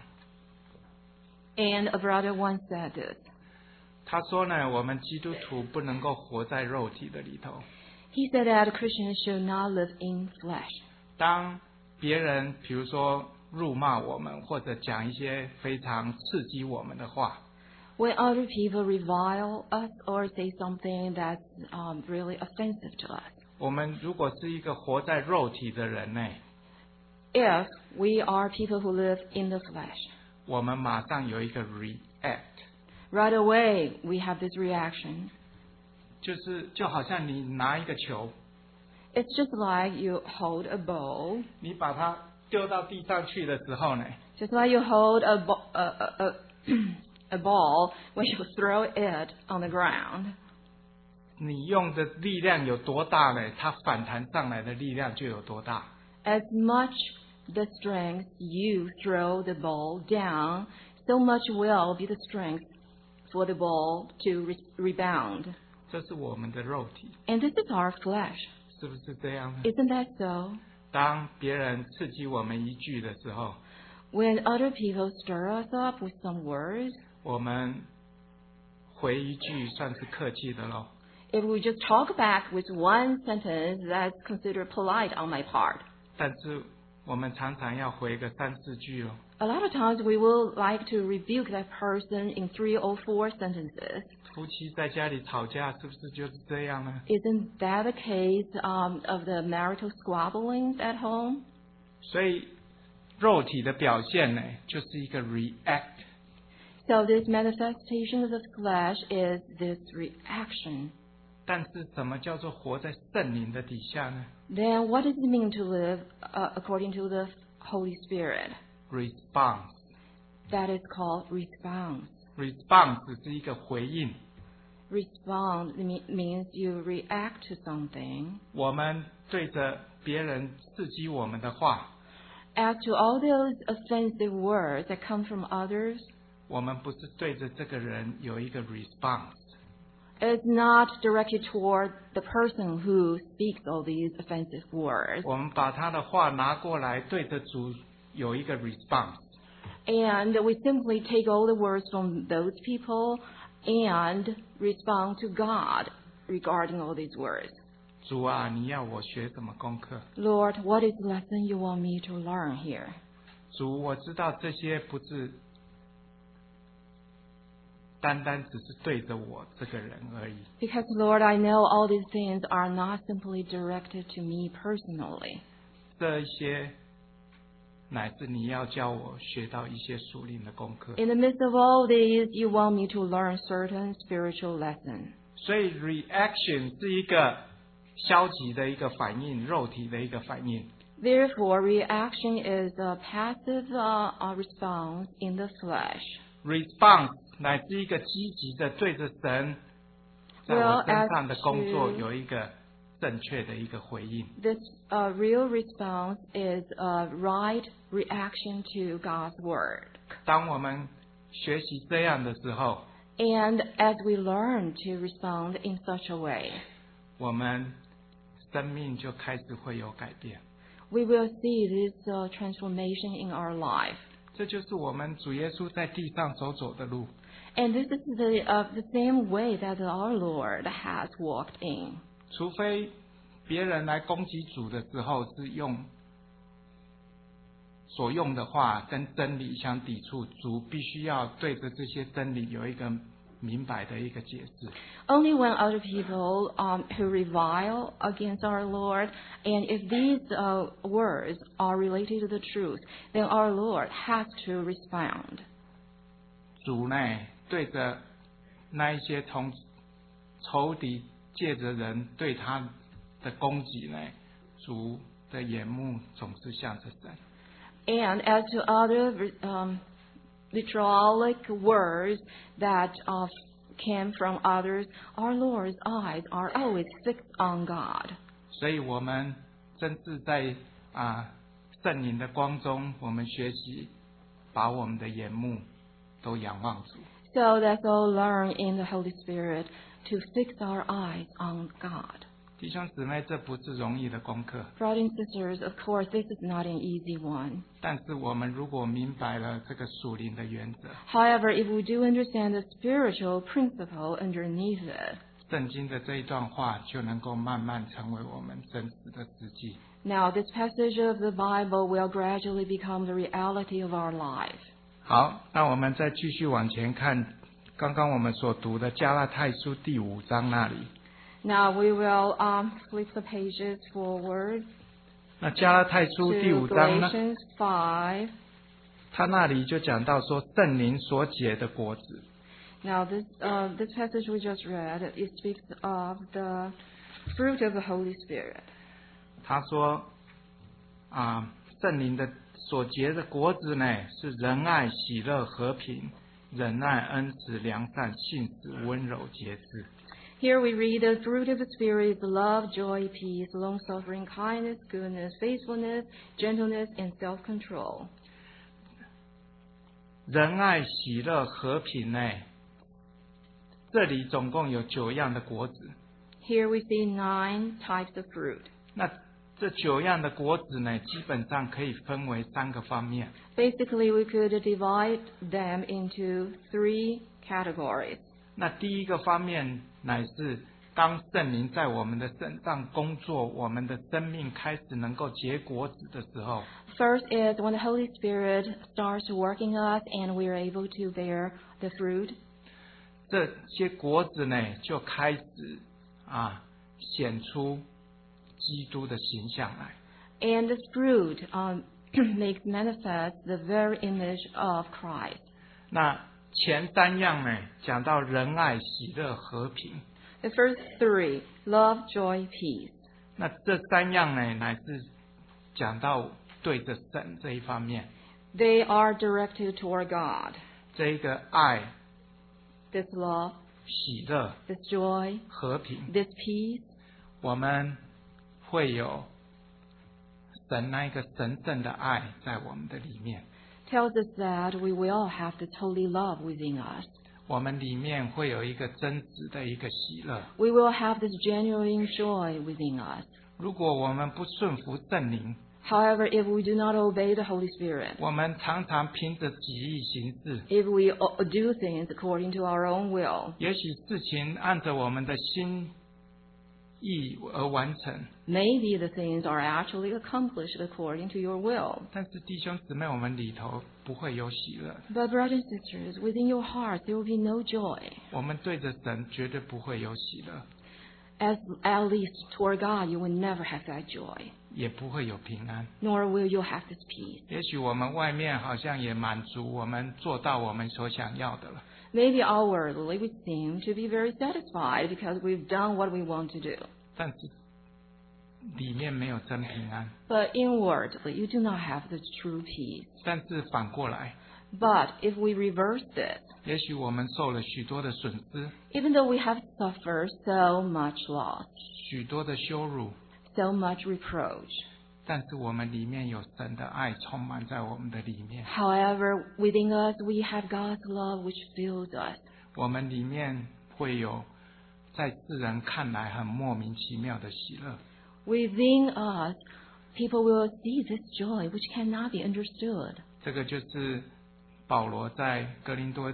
S2: And a brother once said this.
S1: 他说呢，我们基督徒不能够活在肉体的里头。
S2: He said that Christians should not live in flesh.
S1: 当别人比如说辱骂我们，或者讲一些非常刺激我们的话，
S2: When other people revile us or say something that's um, really offensive to us,
S1: 我们如果是一个活在肉体的人呢，
S2: if we are people who live in the flesh,
S1: 我们马上有一个 react，
S2: right away we have this reaction.
S1: 就是就好像你拿一个球，
S2: It's just like you hold a bowl,
S1: 你把它丢到地上去的时候呢，
S2: just like you hold a, bo- a, a, a, a ball when you throw it on the ground.
S1: 你用的力量有多大呢？它反弹上来的力量就有多大。
S2: As much the strength you throw the ball down, so much will be the strength for the ball to re- rebound.
S1: 这是我们的肉体，
S2: And this is our flesh.
S1: 是不是这样呢？
S2: Isn't that so?
S1: 当别人刺激我们一句的时候，
S2: When other people stir us up with some words,
S1: 我们回一句算是客气的咯。
S2: if we just talk back with one sentence, that's considered polite on my part.
S1: 但是我们常常要回个三四句哦。
S2: A lot of times we will like to rebuke that person in three or four sentences.
S1: 夫妻在家里吵架，是不是就是这样呢？
S2: Isn't that the case um, of the marital squabblings at home?
S1: 所以肉体的表现呢，就是一个 react。
S2: So this manifestation of the flesh is this reaction.
S1: 但是什么叫做活在圣灵的底下呢
S2: Then what does it mean to live uh, according to the Holy Spirit?
S1: ？response。
S2: That is called response.
S1: response 是一个回应。
S2: Respond me- means you react to something.
S1: 我们对着别人刺激我们的话，
S2: As to all those offensive words that come from others,
S1: 我们不是对着这个人有一个 response，
S2: it's not directed toward the person who speaks all these offensive words.
S1: 我们把他的话拿过来对着主有一个 response。
S2: And we simply take all the words from those people and respond to God regarding all these words.
S1: 主啊，你要我学什么功课？
S2: Lord, what is the lesson you want me to learn here?
S1: 主，我知道这些不是单单只是对着我这个人而已，
S2: Because, Lord, I know all these things are not simply directed to me personally.
S1: 这一些乃是你要教我学到一些属灵的功课。
S2: In the midst of all these, you want me to learn certain spiritual lessons.
S1: 所以 reaction 是一个消极的一个反应，肉体的一个反应。
S2: Therefore, reaction is a passive uh, uh, response in the flesh.
S1: response 乃是一个积极的对着神在我身上的工作
S2: Well, as to-
S1: 有一个正确的一个回应。
S2: This uh, real response is a right reaction to God's word.
S1: 当我们学习这样的时候，
S2: And as we learn to respond in such a way,
S1: 我们生命就开始会有改变。
S2: we will see this uh, transformation in our life.
S1: 这就是我们主耶稣在地上所走的路。
S2: And this is the, uh, the same way that our Lord has walked in.
S1: 除非别人来攻击主的时候是用所用的话跟真理相抵触，主必须要对着这些真理有一个明白的一个解释。
S2: Only when other people um, who revile against our Lord, and if these uh, words are related to the truth, then our Lord has to respond.
S1: 主呢，对着那一些从仇敌借着人对他的攻击呢，主的眼目总是向着神。
S2: And as to other um, vitriolic words that uh, came from others, our Lord's eyes are always fixed on God.
S1: 所以我们真是在啊圣灵的光中，我们学习把我们的眼目都仰望主。
S2: So let's all learn in the Holy Spirit to fix our eyes on God.
S1: 弟兄姊妹，这不是容易的功课，
S2: Brothers and sisters, of course, this is not an easy one.
S1: 但是我们如果明白了这个属灵的原则，
S2: However, if we do understand the spiritual principle underneath it,
S1: 圣经的这一段话就能够慢慢成为我们真实的实际。
S2: now this passage of the Bible will gradually become the reality of our life.
S1: 好，那我们再继续往前看，刚刚我们所读的加拉太书第五章那里。
S2: Now we will um, flip the pages forward
S1: 那加拉太书第
S2: to
S1: 五章呢，
S2: Galatians five.
S1: 他那里就讲到说圣灵所结的果子。
S2: Now this uh, this passage we just read, it speaks of the fruit of the Holy Spirit.
S1: 他说啊，圣灵的所结的果子呢，是仁爱、喜乐、和平、忍耐、恩慈、良善、信实、温柔、节制。
S2: Here we read the fruit of the Spirit is love, joy, peace, long-suffering, kindness, goodness, faithfulness, gentleness, and self-control.
S1: 仁爱、喜乐、和平呢，这里总共有九样的果子。
S2: Here we see nine types of fruit.
S1: 那这九样的果子呢，基本上可以分为三个方面。
S2: Basically, we could divide them into three categories.
S1: 那第一个方面乃是当圣灵在我们的身上工作，我们的生命开始能够结果子的时候，
S2: First is when the Holy Spirit starts working us and we are able to bear the fruit.
S1: 这些果子呢就开始啊显出基督的形象来。
S2: And this fruit um, makes manifest the very image of Christ.
S1: 那前三样呢，讲到仁爱、喜乐、和平。
S2: The first three, love, joy, peace.
S1: 那这三样呢，乃是讲到对着神这一方面，
S2: They are directed toward God.
S1: 这一个爱、
S2: This love,
S1: 喜乐、
S2: this joy,
S1: 和平，
S2: this peace,
S1: 我们会有神那一个神圣的爱在我们的里面，
S2: tells us that we will have this holy love within us.
S1: 我们里面会有一个真实的一个喜乐。
S2: We will have this genuine joy within us.
S1: 如果我们不顺服圣灵，
S2: However, if we do not obey the Holy Spirit,
S1: 我们常常凭着己意行事，
S2: if we o- do things according to our own will,
S1: 也许事情按着我们的心意而完成，
S2: maybe the things are actually accomplished according to your will.
S1: 但是弟兄姊妹，我们里头不会有喜乐，
S2: But brothers and sisters, within your hearts there will be no joy.
S1: 我们对着神绝对不会有喜乐，
S2: As at least toward God, you will never have that joy,
S1: 也不会有平安。
S2: nor will you have this peace.
S1: 也许我们外面好像也满足，我们做到我们所想要的了，
S2: Maybe outwardly we seem to be very satisfied because we've done what we want to do.
S1: 但是里面没有真平安。
S2: But inwardly, you do not have this true peace.
S1: 但是反过来，
S2: But if we reverse this,
S1: 也许我们受了许多的损失，
S2: even though we have suffered so much loss,
S1: 许多的羞辱，
S2: so much reproach,
S1: 但是我们里面有神的爱充满在我们的里面，
S2: however, within us we have God's love which fills us.
S1: 我们里面会有在世人看来很莫名其妙的喜乐。
S2: Within us, people will see this joy which cannot be understood.
S1: 这个就是保罗在哥林多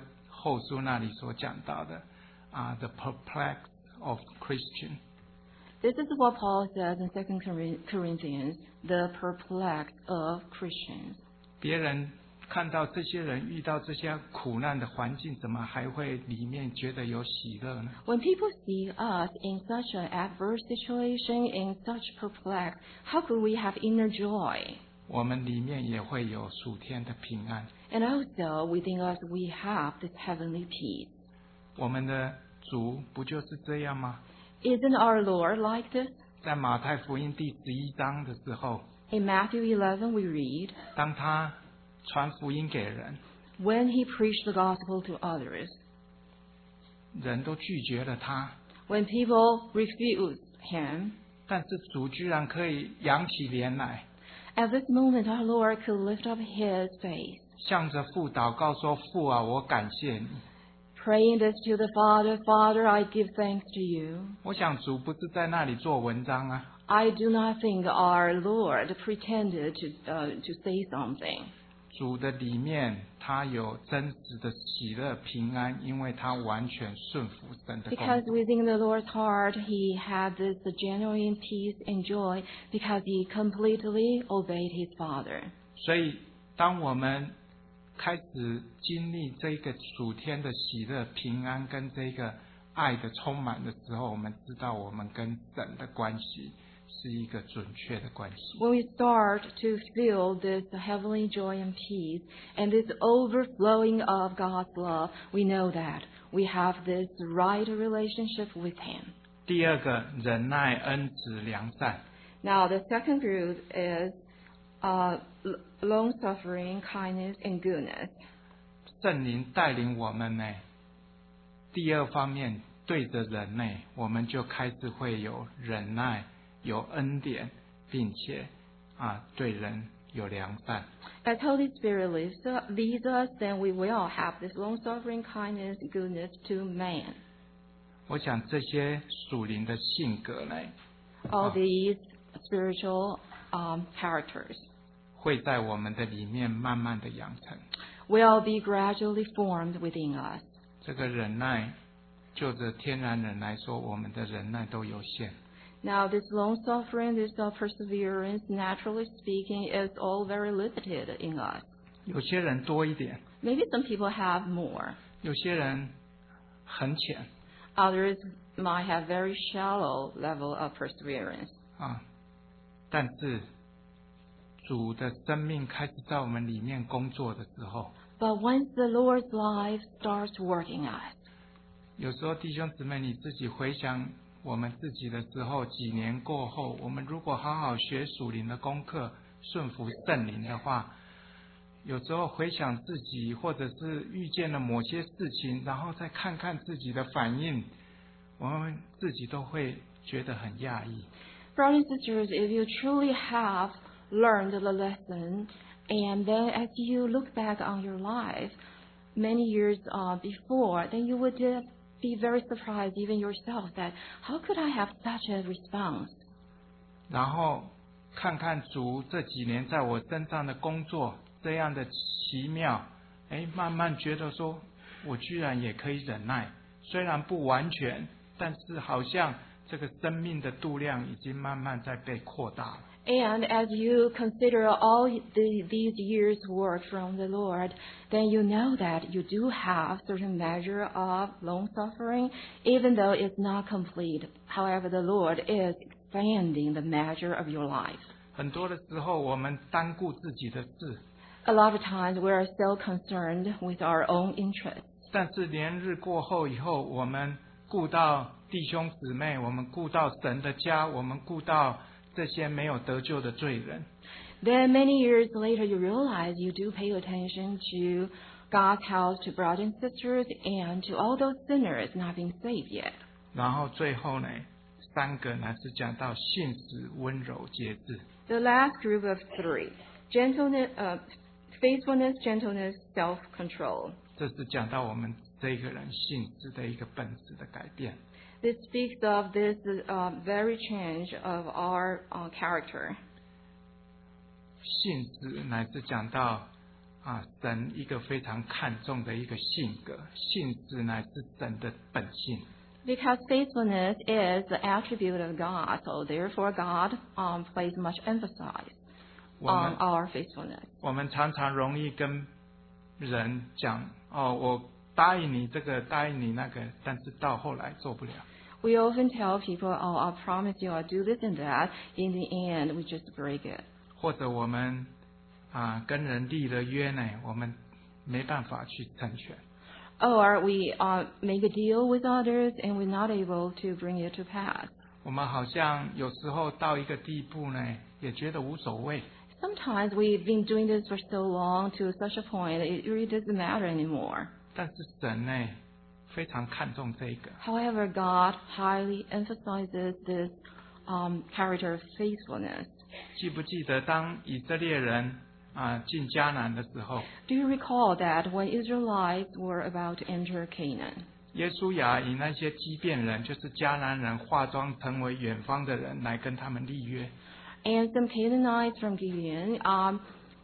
S1: 后书那里所讲到的啊 ，the perplex of Christian。
S2: This is what Paul says in Second Corinthians, the perplex of Christians.
S1: 别人看到这些人遇到这些苦难的环境，怎么还会里面觉得有喜乐呢？
S2: When people see us in such an adverse situation, in such perplex, how could we have inner joy?
S1: 我们里面也会有属天的平安。
S2: And also, within us, we have this heavenly peace.
S1: 我们的主不就是这样吗？
S2: Isn't our Lord like this?
S1: 在马太福音第十一章的时候，
S2: In Matthew eleven, we read,
S1: 当他传福音给人，
S2: when he preached the gospel to others,
S1: 人都拒绝了他，
S2: when people refused him,
S1: 但是主居然可以扬起脸来，
S2: at this moment, our Lord could lift up his face,
S1: 向着父祷告说：“父啊，我感谢你。”
S2: praying this to the Father, Father, I give thanks to you.
S1: 我想主不是在那里做文章啊，
S2: I do not think our Lord pretended to uh, to say something.
S1: 主的里面他有真实的喜乐平安，因为他完全顺服神的工
S2: Because
S1: 作。
S2: within the Lord's heart, he had this genuine peace and joy because he completely obeyed his Father.
S1: 所以，当我们开始经历这个属天的喜乐、平安跟这个爱的充满的时候，我们知道我们跟神的关系是一个准确的关系。
S2: When we start to feel this heavenly joy and peace and this overflowing of God's love, we know that we have this right relationship with him.
S1: 第二个，忍耐、恩慈、良善。
S2: Now, the second group is uh, long suffering, kindness, and goodness.
S1: 圣灵带领我们呢，第二方面对着人呢，我们就开始会有忍耐、有恩典，并且啊对人有良善。
S2: As Holy Spirit leads, leads us, then we will have this long suffering, kindness, goodness to man.
S1: 我想这些属灵的性格呢，
S2: All these spiritual um, characters
S1: 会在我们的里面慢慢的养成。
S2: will be gradually formed within us.
S1: 这个忍耐，就着天然人来说，我们的忍耐都有限。
S2: Now, this long suffering, this uh, perseverance, naturally speaking, is all very limited in us.
S1: 有些人多一点，
S2: Maybe some people have more.
S1: 有些人很浅
S2: Others might have very shallow level of perseverance.
S1: 啊，但是主的生命开始在我们里面工作的时候，
S2: But once the Lord's life starts working us,
S1: 有时候弟兄姊妹你自己回想我们自己的时候，几年过后，我们如果好好学属灵的功课，顺服圣灵的话，有时候回想自己，或者是遇见了某些事情，然后再看看自己的反应，我们自己都会觉得很讶异。
S2: brothers and sisters, if you truly have learned the lesson, and then as you look back on your life many years uh, before, then you would uh, be very surprised, even yourself, that how could I have such a response?
S1: 然后看看主这几年在我身上的工作，这样的奇妙，哎，慢慢觉得说，我居然也可以忍耐，虽然不完全，但是好像这个生命的度量已经慢慢在被扩大了。
S2: And as you consider all the, these years' work from the Lord, then you know that you do have certain measure of long suffering, even though it's not complete. However, the Lord is expanding the measure of your life.
S1: 很多的时候，我们单顾自己的事，
S2: A lot of times we are so concerned with our own interests.
S1: 但是年日过后以后，我们顾到弟兄姊妹，我们顾到神的家，我们顾到这些没有得救的罪人。
S2: Then many years later, you realize you do pay attention to God's house, to brothers and sisters, and to all those sinners not being saved yet.
S1: 然后最后呢，三个呢是讲到信实、温柔、节制。
S2: The last group of three, gentleness, uh, faithfulness, gentleness, self-control.
S1: 这是讲到我们这个人性质的一个本质的改变。
S2: This speaks of this uh, very change of our uh, character.
S1: 性质乃是讲到啊，神一个非常看重的一个性格，信实乃是神的本性。
S2: Because faithfulness is the attribute of God, so therefore God um, places much emphasis
S1: 我
S2: on
S1: 们
S2: our faithfulness.
S1: 我们常常容易跟人讲哦，我答应你这个，答应你那个，但是到后来做不了。
S2: We often tell people, oh, I'll promise you I'll do this and that. In the end, we just break it.
S1: 或者我们啊跟人立了约呢，我们没办法去成全。
S2: Or we uh, make a deal with others and we're not able to bring it to pass.
S1: 我们好像有时候到一个地步呢，也觉得无所谓。
S2: Sometimes we've been doing this for so long to such a point it really doesn't matter anymore.
S1: 但是神呢，非常看重这个。
S2: However, God highly emphasizes this um, character of faithfulness.
S1: 记不记得当以色列人啊进迦南的时候，
S2: Do you recall that when Israelites were about to enter Canaan,
S1: 耶稣亚以那些畸变人，就是迦南人，化妆成为远方的人，来跟他们立约。
S2: and some Canaanites from Gibeon um,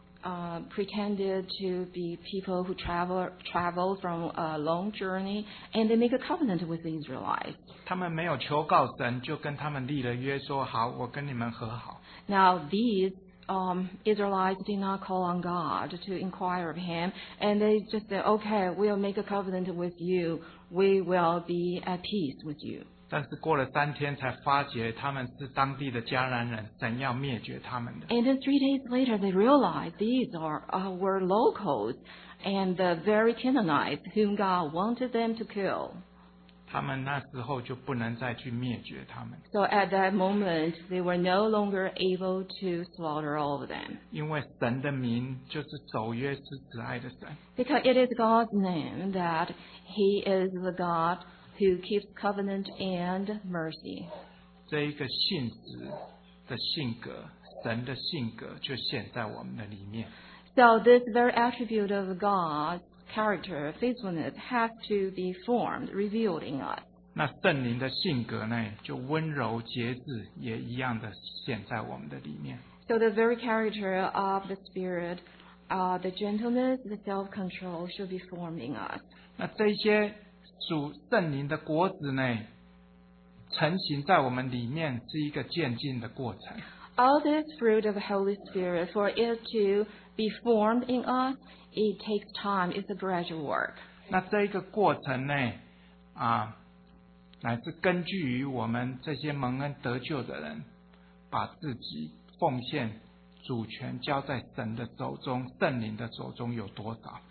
S2: uh, pretended to be people who travel travel from a long journey, and they make a covenant with the Israelites.
S1: 他们没有求告神，就跟他们立了约，说好，我跟你们和好。
S2: Now these um, Israelites did not call on God to inquire of Him, and they just said, "Okay, we'll make a covenant with you. We will be at peace with you."
S1: 但是过了三天，才发觉他们是当地的迦南人，神要灭绝他们的。
S2: And then three days later, they realized these are uh, were locals and the very Canaanites whom God wanted them to kill.
S1: 他们那时候就不能再去灭绝他们，
S2: So at that moment, they were no longer able to slaughter all of them.
S1: 因为神的名就是守约是慈爱的神。
S2: Because it is God's name that He is the God who keeps covenant and mercy.
S1: 这一个信实的性格，神的性格就显在我们的里面。
S2: So this very attribute of God's character, faithfulness, has to be formed, revealed in us.
S1: 那圣灵的性格呢，就温柔节制，也一样的显在我们的里面。
S2: So the very character of the Spirit, uh, the gentleness, the self-control should be formed in us.
S1: 那这些属圣灵的果子呢，成型在我们里面是一个渐进的过程。
S2: All this fruit of the Holy Spirit, for it to be formed in us, it takes time. It's a gradual work.
S1: 那这一个过程呢，啊，乃是根据于我们这些蒙恩得救的人，把自己奉献主权交在神的手中，圣灵的手中有多少？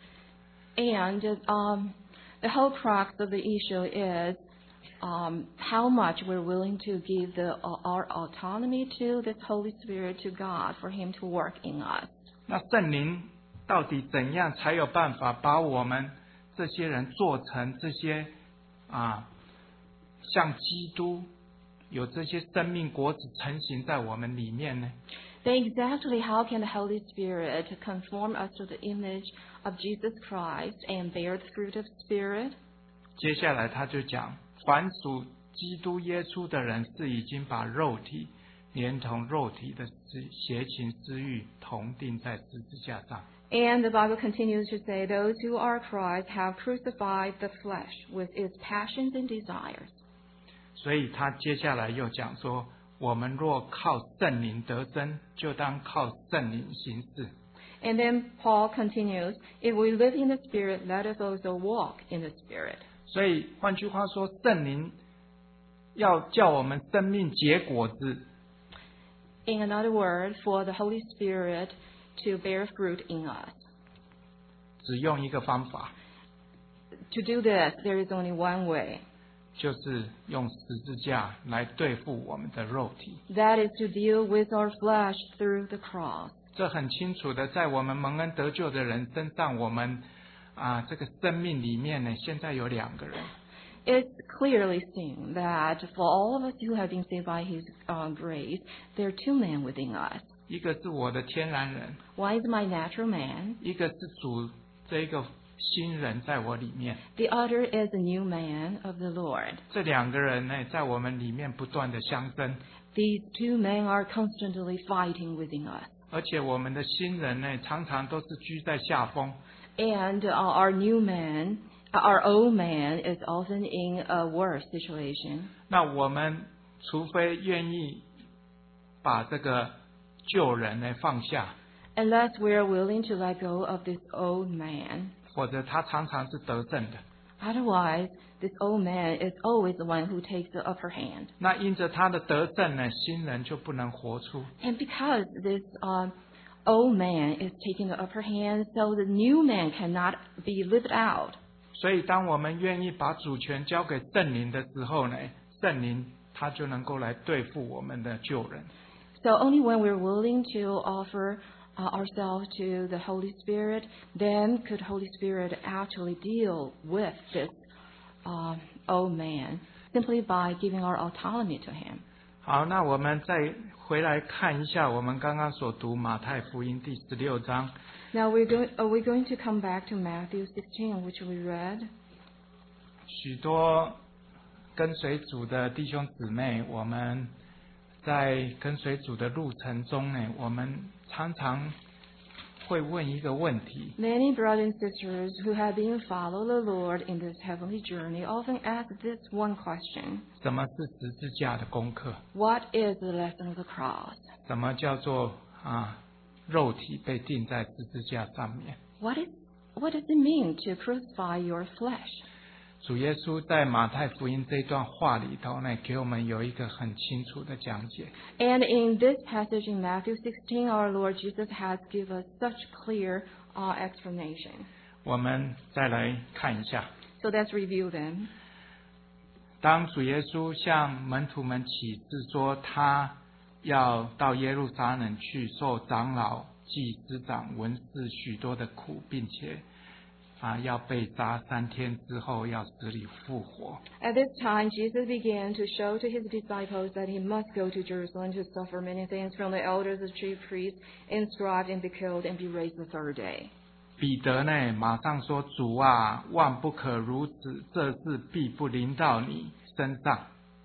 S2: And um, the whole crux of the issue is um, how much we're willing to give the, uh, our autonomy to this Holy Spirit, to God, for Him to work in us.
S1: 那圣灵到底怎样才有办法把我们这些人做成这些啊，像基督有这些生命果子成型在我们里面呢？
S2: Then exactly how can the Holy Spirit conform us to the image of Jesus Christ and bear the fruit of Spirit?
S1: 接下来他就讲，凡属基督耶稣的人，是已经把肉体连同肉体的邪情私欲同定在十字架上。
S2: And the Bible continues to say, those who are Christ have crucified the flesh with its passions and desires.
S1: 所以他接下来又讲说，我们若靠圣灵得生，就当靠圣灵行事。
S2: And then Paul continues, if we live in the Spirit, let us also walk in the Spirit.
S1: 所以换句话说，圣灵要叫我们生命结果子。
S2: In another word, for the Holy Spirit to bear fruit in us.
S1: 只用一个方法，
S2: To do this, there is only one way.
S1: 就是用十字架来对付我们的肉体。
S2: That is to deal with our flesh through the cross.
S1: 这很清楚的，在我们蒙恩得救的人身上，我们啊这个生命里面呢，现在有两个人。
S2: It's clearly seen that for all of us who have been saved by His uh, grace, there are two men within us.
S1: 一个是我的天然人，
S2: One is my natural man.
S1: 一个是主这个新人在我里面。
S2: The other is a new man of the Lord.
S1: 这两个人呢，在我们里面不断的相争。
S2: These two men are constantly fighting within us.
S1: 而且我们的新人呢，常常都是居在下风。
S2: And uh, our new man, our old man is often in a worse situation.
S1: 那我们除非愿意把这个旧人呢放下，
S2: Unless we are willing to let go of this old man.
S1: 否则他常常是得胜的。
S2: Otherwise, this old man is always the one who takes the upper hand.
S1: 那因着他的得胜呢，新人就不能活出。
S2: And because this uh, old man is taking the upper hand, so the new man cannot be lived out.
S1: 所以当我们愿意把主权交给圣灵的时候呢，圣灵他就能够来对付我们的旧人。
S2: So only when we're willing to offer uh, ourselves to the Holy Spirit, then could Holy Spirit actually deal with this uh, old man, simply by giving our autonomy to him.
S1: 好，那我们再回来看一下我们刚刚所读马太福音第十六章。
S2: Now we're going, uh, we're going to come back to Matthew sixteen, which we read.
S1: 许多跟随主的弟兄姊妹，我们在跟随主的路程中呢，我们常常会问一个问题：
S2: Many brothers and sisters who have been follow the Lord in this heavenly journey often ask this one question:
S1: 什么是十字架的功课？
S2: What is the lesson of the cross?
S1: 什么叫做啊肉体被钉在十字架上面？
S2: What is what does it mean to crucify your flesh?
S1: 主耶稣在马太福音这段话里头呢，给我们有一个很清楚的讲解。
S2: And in this passage in Matthew sixteen, our Lord Jesus has given us such clear uh, explanation.
S1: 我们再来看一下，
S2: So let's review them.
S1: 当主耶稣向门徒们启示说他要到耶路撒冷去受长老、祭司长、文士许多的苦，并且啊要被杀，三天之后要死里复活。
S2: At this time, Jesus began to show to his disciples that he must go to Jerusalem to suffer many things from the elders, the chief priests, and scribes, and be killed and be raised the third day.
S1: 彼得呢，马上说：“主啊，万不可如此，这事必不临到你身上。”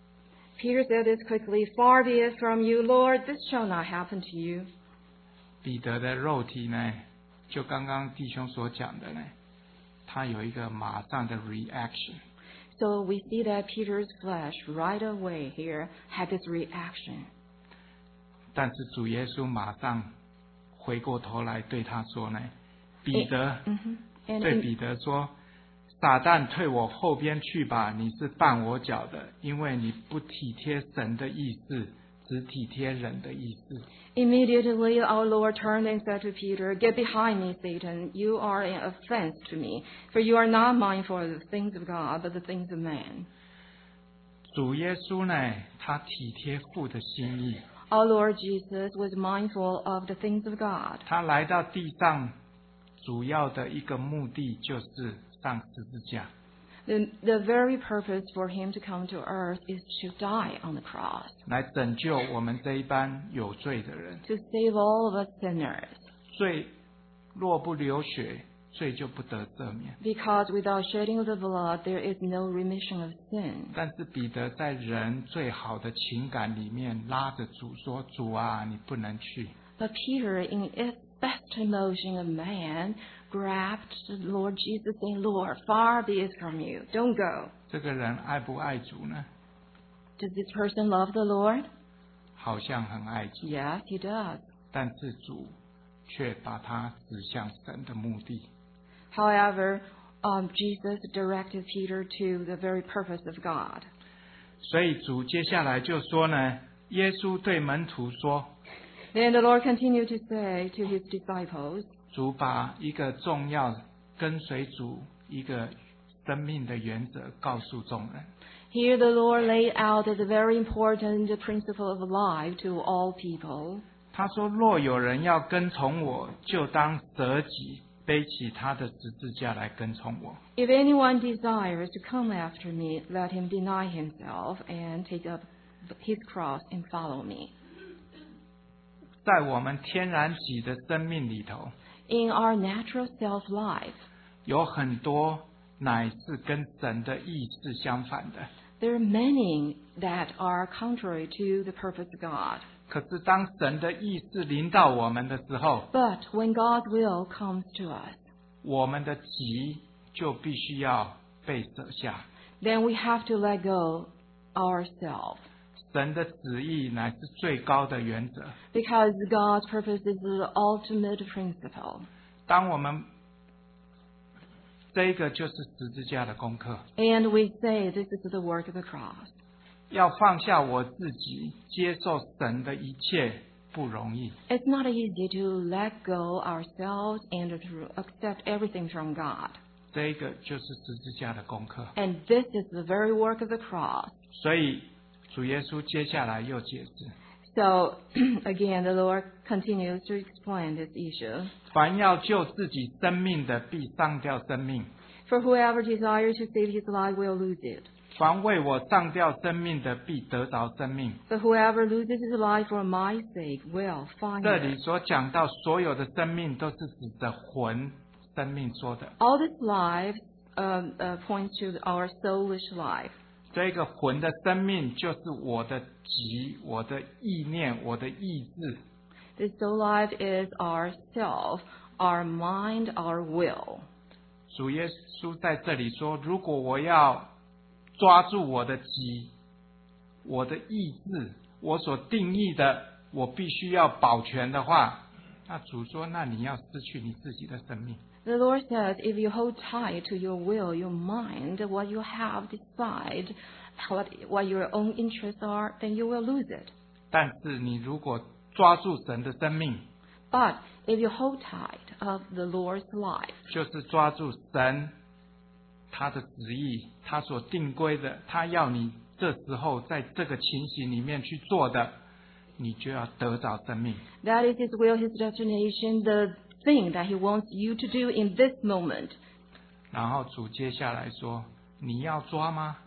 S2: Peter said this quickly, "Far be it from you, Lord, this shall not happen to you."
S1: 彼得的肉体呢，就刚刚弟兄所讲的呢，他有一个马上的 reaction。
S2: So we see that Peter's flesh right away here had this reaction.
S1: 但是主耶稣马上回过头来对他说呢，彼得
S2: Mhm. And
S1: 对
S2: in-
S1: 彼得说：“撒旦退我后边去吧，你是绊我脚的，因为你不体贴神的意思，只体贴人的意思。”
S2: Immediately our Lord turned and said to Peter, "Get behind me, Satan. You are an offense to me, for you are not mindful of the things of God, but the things of man."
S1: 主耶稣呢，他体贴父的心意，
S2: Our Lord Jesus was mindful of the things of God.
S1: 他来到地上主要的一个目的就是上十字架。
S2: The, the very purpose for him to come to earth is to die on the cross,
S1: 来拯救我们这一班有罪的人。
S2: to save all of us sinners.
S1: 罪若不流血，罪就不得赦免。
S2: Because without shedding of the blood, there is no remission of sin.
S1: 但是彼得在人最好的情感里面拉着主说：“主啊，你不能去。”
S2: But Peter, in his best emotion of man, grabbed the Lord Jesus saying, "Lord, far be it from you. Don't go."
S1: 这个人爱不爱主呢？
S2: Does this person love the Lord?
S1: 好像很爱主，
S2: Yes, he does.
S1: 但是主却把他指向神的目的。
S2: However, um, Jesus directed Peter to the very purpose of God.
S1: 所以主接下来就说呢，耶稣对门徒说，
S2: Then the Lord continued to say to his disciples,
S1: 主把一个重要跟随主一个生命的原则告诉众人。
S2: Here the Lord laid out the very important principle of life to all people.
S1: 他说：“若有人要跟从我，就当舍己，背起他的十字架来跟从我。”
S2: If anyone desires to come after me, let him deny himself and take up his cross and follow me.
S1: 在我们天然己的生命里头，
S2: In our natural self-life,
S1: 有很多乃是跟神的意志相反的。
S2: There are many that are contrary to the purpose of God.
S1: 可是当神的意志临到我们的时候，
S2: But when God's will comes to us,
S1: 我们的急就必须要被舍下。
S2: then we have to let go ourselves.
S1: 神的旨意乃是最高的原则。
S2: Because God's purpose is the ultimate principle.
S1: 当我们这个就是十字架的功课，
S2: And we say this is the work of the cross.
S1: 要放下我自己，接受神的一切不容易。
S2: It's not easy to let go ourselves and to accept everything from God.
S1: 这个就是十字架的功课。
S2: And this is the very work of the cross.
S1: 所以主耶稣接下来又解释：
S2: So, again, the Lord continues to explain this issue.
S1: 凡要救自己生命的，必丧掉生命；
S2: For whoever desires to save his life will lose it.
S1: 凡为我丧掉生命的，必得着生命。
S2: But whoever loses his life for my sake will find
S1: 这里
S2: it.
S1: 所讲到所有的生命，都是指着魂生命说的。
S2: All this life um, uh, points to our soulish life.
S1: 这个魂的生命，就是我的急、我的意念、我的意志。
S2: This soul life is our self, our mind, our will.
S1: 主耶稣在这里说：如果我要抓住我的急、我的意志，我所定义的，我必须要保全的话，那主说：那你要失去你自己的生命。
S2: The Lord says, if you hold tight to your will, your mind, what you have decide, what, what your own interests are, then you will lose it.
S1: 但是你如果抓住神的生命，
S2: But if you hold tight of the Lord's life,
S1: 就是抓住神他的旨意，他所定规的，他要你这时候在这个情形里面去做的，你就要得着生命。
S2: that is His will, His destination, the thing that He wants you to do in this moment.
S1: 然后主接下来说：你要抓吗？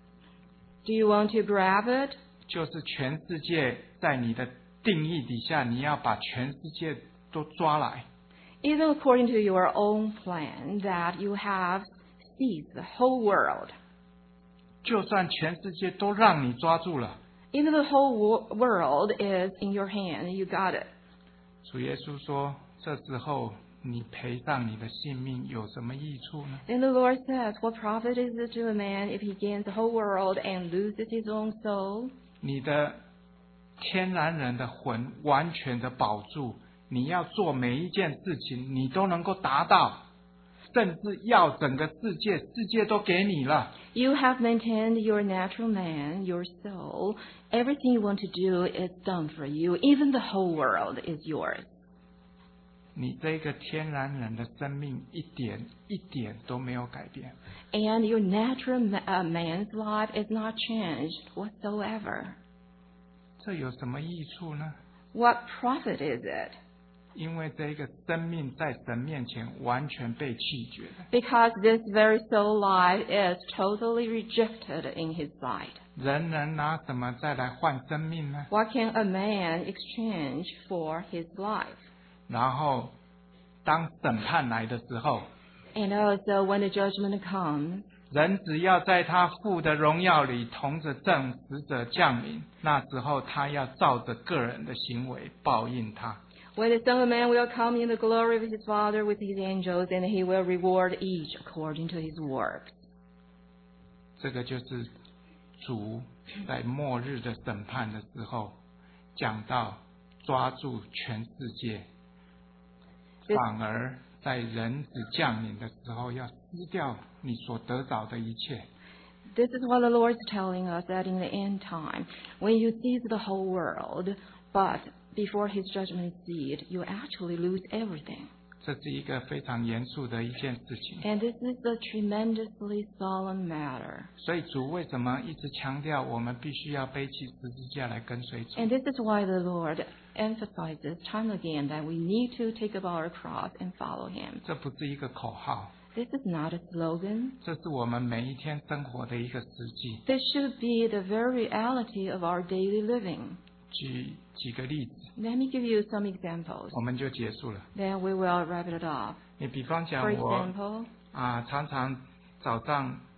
S2: Do you want to grab it?
S1: 就是全世界在你的定义底下，你要把全世界都抓来。
S2: Even according to your own plan, that you have seized the whole world.
S1: 就算全世界都让你抓住了，
S2: Even the whole wo- world is in your hand, you got it.
S1: 主耶稣说：这时候你赔上你的性命有什么益处呢？
S2: And the Lord says, what profit is it to a man if he gains the whole world and loses his own soul?
S1: 你的天然人的魂完全的保住，你要做每一件事情，你都能够达到，甚至要整个世界，世界都给你了。
S2: You have maintained your natural man, your soul. Everything you want to do is done for you. Even the whole world is yours.
S1: 你这个天然人的生命一点一点都没有改变。
S2: And your natural ma- uh, man's life is not changed whatsoever.
S1: 这有什么益处呢？
S2: What profit is it?
S1: 因为这个生命在神面前完全被弃绝的。
S2: Because this very soul life is totally rejected in his sight.
S1: 人能拿什么再来换生命呢？
S2: What can a man exchange for his life?
S1: 然后，当审判来的时候，
S2: And also when the judgment comes,
S1: 人只要在他父的荣耀里同着正使者降临，那时候他要照着个人的行为报应他。
S2: when the Son of Man will come in the glory of his Father with his angels, and he will reward each according to his works.
S1: 这个就是主在末日的审判的时候讲到抓住全世界，反而在人子降临的时候要撕掉你所得着的一切。
S2: This is what the Lord is telling us that in the end time, when you seize the whole world, but before his judgment seat, you actually lose everything.
S1: 这是一个非常严肃的一件事情。
S2: And this is a tremendously solemn matter.
S1: 所以主为什么一直强调我们必须要背起十字架来跟随主？
S2: And this is why the Lord emphasizes time again that we need to take up our cross and follow him.
S1: 这不是一个口号，
S2: This is not a slogan.
S1: 这是我们每一天生活的一个实际。
S2: This should be the very reality of our daily living.
S1: 举几个例子，
S2: Let me give you some examples.
S1: 我们就结束了。
S2: Then we will wrap it up.
S1: 你比方讲
S2: For
S1: 我
S2: example,
S1: 啊，常常早上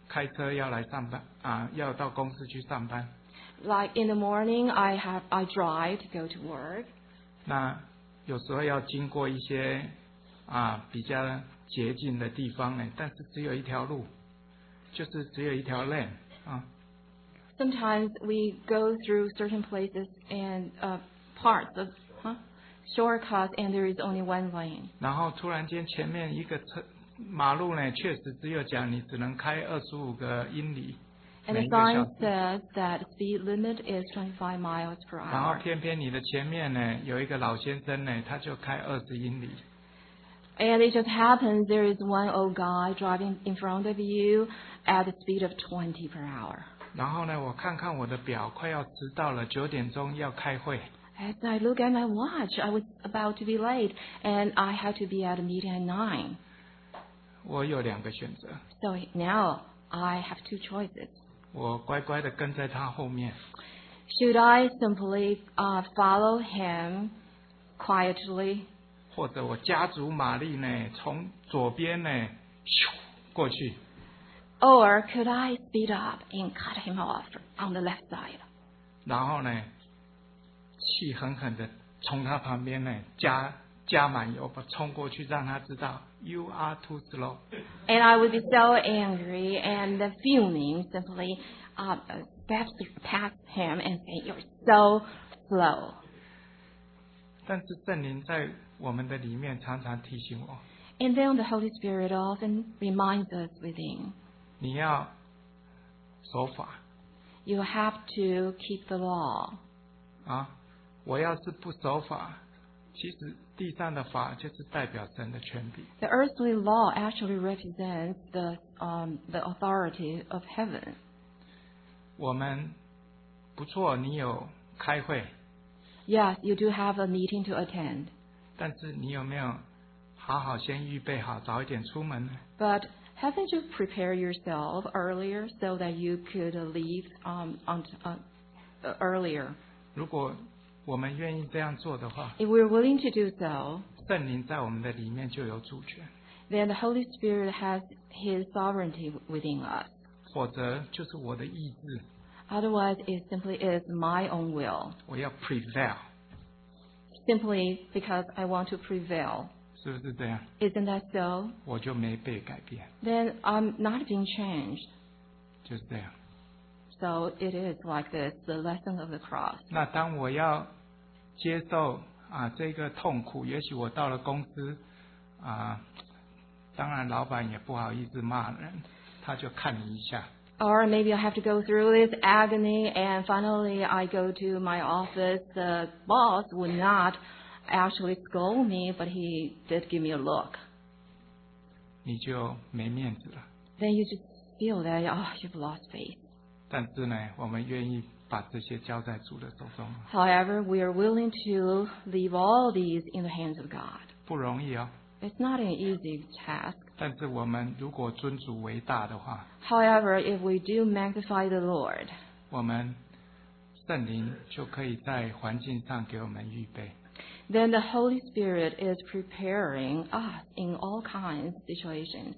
S1: 开车要来上班啊，要到公司去上班。
S2: Like in the morning, I have I drive to go to work.
S1: 那有时候要经过一些啊比较捷径的地方呢，但是只有一条路，就是只有一条 lane 啊。
S2: Sometimes we go through certain places and uh, parts of huh, shortcuts, and there is only one lane.
S1: 然后突然间前面一个车马路呢，确实只有讲你只能开二十五个英里。
S2: And the sign says that speed limit is twenty-five miles per
S1: 然后
S2: hour.
S1: 偏偏你的前面呢有一个老先生呢，他就开二十英里。
S2: And it just happens there is one old guy driving in front of you at the speed of twenty per hour.
S1: 然后呢，我看看我的表，快要迟到了，九点钟要开会。
S2: As I look at my watch, I was about to be late, and I had to be at a meeting at nine.
S1: 我有两个选择。
S2: So now I have two choices.
S1: 我乖乖的跟在他后面。
S2: Should I simply uh, follow him quietly?
S1: 或者我加足马力呢，从左边呢咻过去。
S2: Or could I speed up and cut him off on the left side?
S1: 然后呢，气狠狠的从他旁边呢加加满油，把冲过去，让他知道 you are too slow.
S2: And I would be so angry and fuming, simply uh, step past him and say, "You're so slow."
S1: 但是圣灵在我们的里面常常提醒我，
S2: And then the Holy Spirit often reminds us within,
S1: 你要守法
S2: you have to keep the law.
S1: 啊！我要是不守法，其实地上的法就是代表神的权柄。
S2: The earthly law actually represents the um, the authority of heaven.
S1: 我们不错，你有开会，
S2: Yes, you do have a meeting to attend,
S1: 但是你有没有好好先预备好，早一点出门呢？
S2: but haven't you prepared yourself earlier so that you could leave um, on, uh, earlier?
S1: 如果我们愿意这样做的话，
S2: If we're willing to do so,
S1: 圣灵在我们的里面就有主权，
S2: then the Holy Spirit has His sovereignty within us.
S1: 否则就是我的意志，
S2: Otherwise, it simply is my own will,
S1: 我要 prevail，
S2: simply because I want to prevail.
S1: 是不是这样？
S2: Isn't that so?
S1: 我就没被改变，
S2: Then I'm not being changed.
S1: 就是这样。
S2: So it is like this, the lesson of the cross.
S1: 那当我要接受啊这个痛苦，也许我到了公司啊，当然老板也不好意思骂人，他就看你一下。
S2: Or maybe I have to go through this agony and finally I go to my office. The boss would not actually scold me, but he did give me a look.
S1: 你就没面子了。
S2: Then you just feel that, oh, you've lost faith.
S1: 但是呢，我们愿意把这些交在主的手中，
S2: However, we are willing to leave all these in the hands of God.
S1: 不容易哦。
S2: It's not an easy task.
S1: 但是我们如果尊主为大的话，
S2: However, if we do magnify the Lord,
S1: 我们圣灵就可以在环境上给我们预备。
S2: then the Holy Spirit is preparing us in all kinds of situations.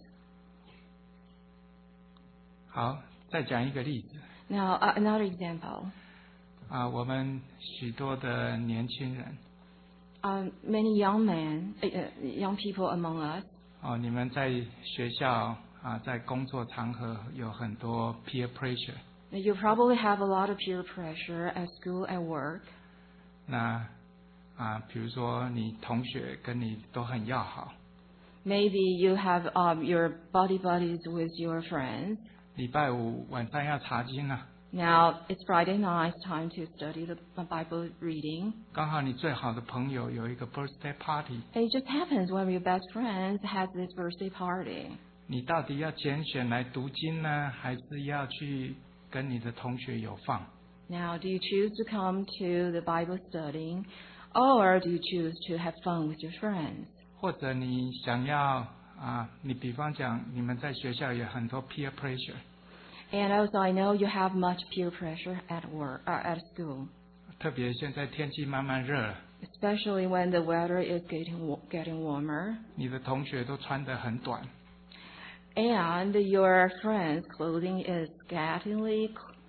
S1: 好，再讲一个例子
S2: Now, uh, another example.
S1: 啊，我们许多的年轻人
S2: Um, many young men, uh, uh, young people among us,
S1: 哦，你们在学校啊，在工作场合有很多 peer pressure。
S2: you probably have a lot of peer pressure at school, at work.
S1: 那啊，比如说你同学跟你都很要好，
S2: Maybe you have um, your buddy buddies with your friends.
S1: 礼拜五晚上要查经啊，
S2: Now, it's Friday night, time to study the Bible reading.
S1: 刚好你最好的朋友有一个 birthday party，
S2: And it just happens when your best friend has this birthday party.
S1: 你到底要拣选来读经呢，还是要去跟你的同学有放？
S2: Now, do you choose to come to the Bible studying, or do you choose to have fun with your friends?
S1: 或者你想要啊，你比方讲，你们在学校有很多 peer pressure，
S2: And also, I know you have much peer pressure at work, uh, at school,
S1: 特别现在天气慢慢热了，
S2: especially when the weather is getting wa- getting warmer.
S1: 你的同学都穿得很短，
S2: And your friends' clothing is scantily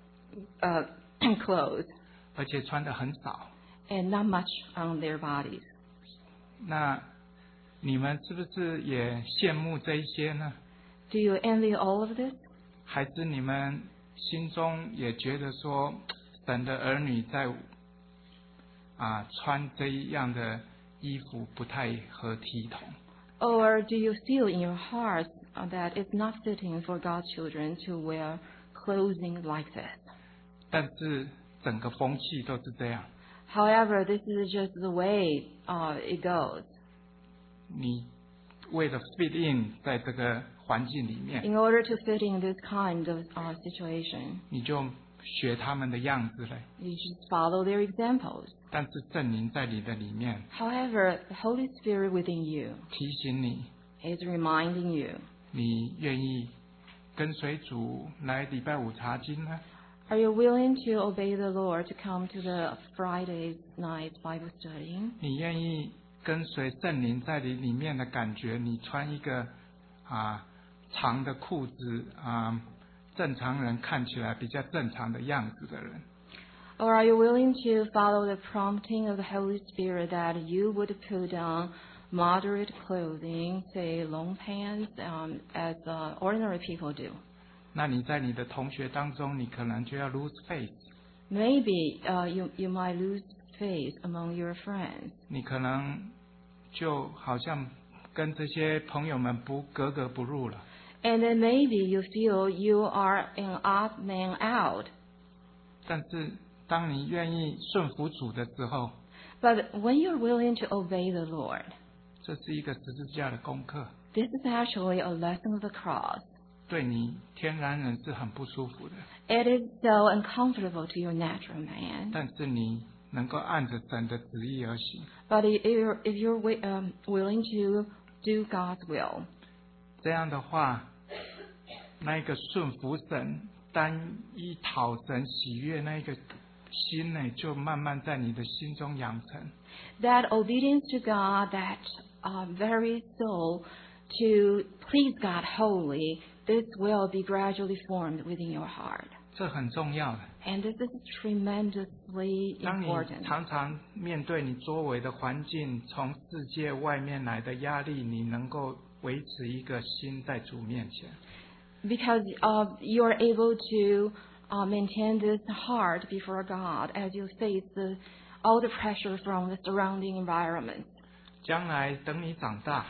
S2: uh, clothed
S1: 而且穿的很少。
S2: and not much on their bodies.
S1: 那你们是不是也羡慕这一些呢？
S2: Do you envy all of this?
S1: 还是你们心中也觉得说，神的儿女在啊穿这样的衣服不太合体统？
S2: Or do you feel in your heart that it's not fitting for God's children to wear clothing like this?
S1: 但是整个风气都是这样。
S2: However, this is just the way uh, it goes.
S1: 你为了 fit in 在这个环境里面，
S2: In order to fit in this kind of uh, situation,
S1: 你就学他们的样子了。
S2: you just follow their examples.
S1: 但是圣灵在你的里面
S2: However, the Holy Spirit within you
S1: 提醒你，
S2: is reminding you,
S1: 你愿意跟随主来礼拜五查经呢？
S2: are you willing to obey the Lord to come to the Friday night Bible study?
S1: 你愿意跟随圣灵在你里面的感觉？你穿一个啊长的裤子啊，正常人看起来比较正常的样子的人，
S2: Or are you willing to follow the prompting of the Holy Spirit that you would put on moderate clothing, say long pants, um, as uh, ordinary people do?
S1: 那你在你的同学当中，你可能就要 lose faith，
S2: Maybe uh, you, you might lose faith among your friends.
S1: 你可能就好像跟这些朋友们不格格不入了。
S2: And then maybe you feel you are an odd man out.
S1: 但是当你愿意顺服主的时候，
S2: But when you're willing to obey the Lord,
S1: 这是一个十字架的功课，
S2: this is actually a lesson of the cross.
S1: 对你天然人是很不舒服的。
S2: It is so uncomfortable to your natural man.
S1: 但是你能够按着神的旨意而行，
S2: But if you're, if you're wi- um, willing to do God's will,
S1: 这样的话，那一个顺服神、单一讨神喜悦那一个心呢，就慢慢在你的心中养成。
S2: that obedience to God, that uh, very soul to please God wholly, this will be gradually formed within your heart.
S1: 这很重要的。
S2: And this is tremendously
S1: 当你
S2: important.
S1: 常常面对你周围的环境，从世界外面来的压力，你能够维持一个心在主面前。
S2: Because uh, you're able to uh, maintain this heart before God as you face the, all the pressure from the surrounding environment.
S1: 将来等你长大，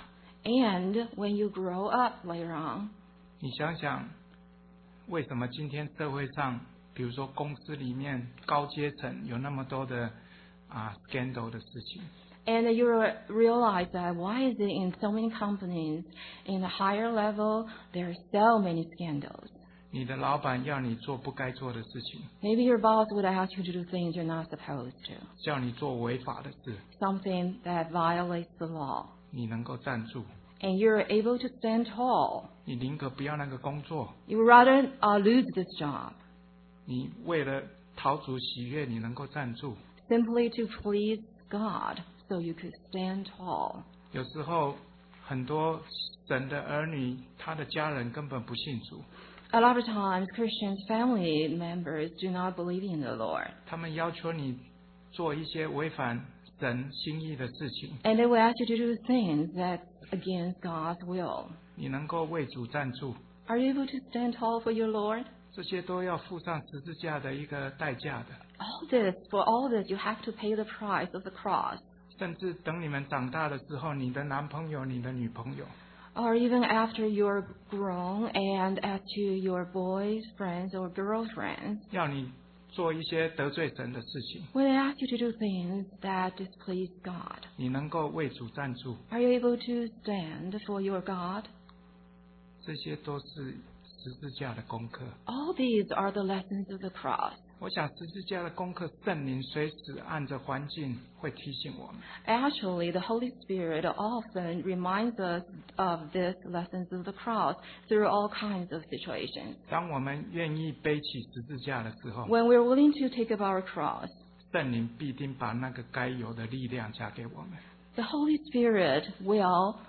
S2: And when you grow up later on,
S1: 你想想，为什么今天社会上，比如说公司里面高阶层有那么多的啊 scandal 的事情？
S2: and you re- realize that why is it in so many companies in the higher level there are so many scandals?
S1: 你的老板要你做不该做的事情，
S2: Maybe your boss would ask you to do things you're not supposed to,
S1: 叫你做违法的事，
S2: something that violates the law,
S1: 你能够站住，
S2: and you're able to stand tall.
S1: 你宁可不要那个工作，
S2: You would rather uh, lose this job
S1: 你为了讨主喜悦，你能够站住。
S2: simply to please God, so you could stand tall.
S1: 有时候很多神的儿女，他的家人根本不信主，
S2: A lot of times, Christians' family members do not believe in the Lord,
S1: 他们要求你做一些违反神心意的事情，
S2: and they will ask you to do things that's against God's will.
S1: 你能够为主站住，
S2: Are you able to stand tall for your Lord?
S1: 这些都要付上十字架的一个代价的。
S2: All this, for all this, you have to pay the price of the cross.
S1: 甚至等你们长大了之后，你的男朋友、你的女朋友，
S2: Or even after you're grown and as to your boys' friends or girlfriends,
S1: 要你做一些得罪神的事情，
S2: when they ask you to do things that displease God,
S1: 你能够为主站住，
S2: are you able to stand for your God?
S1: 这些都是十字架的功课。
S2: All these are the lessons of the cross.
S1: 我想十字架的功课，圣灵随时按着环境会提醒我们。
S2: Actually, the Holy Spirit often reminds us of these lessons of the cross through all kinds of situations.
S1: 当我们愿意背起十字架的时候，
S2: When we're willing to take up our cross,
S1: 圣灵必定把那个该有的力量加给我们。
S2: the Holy Spirit will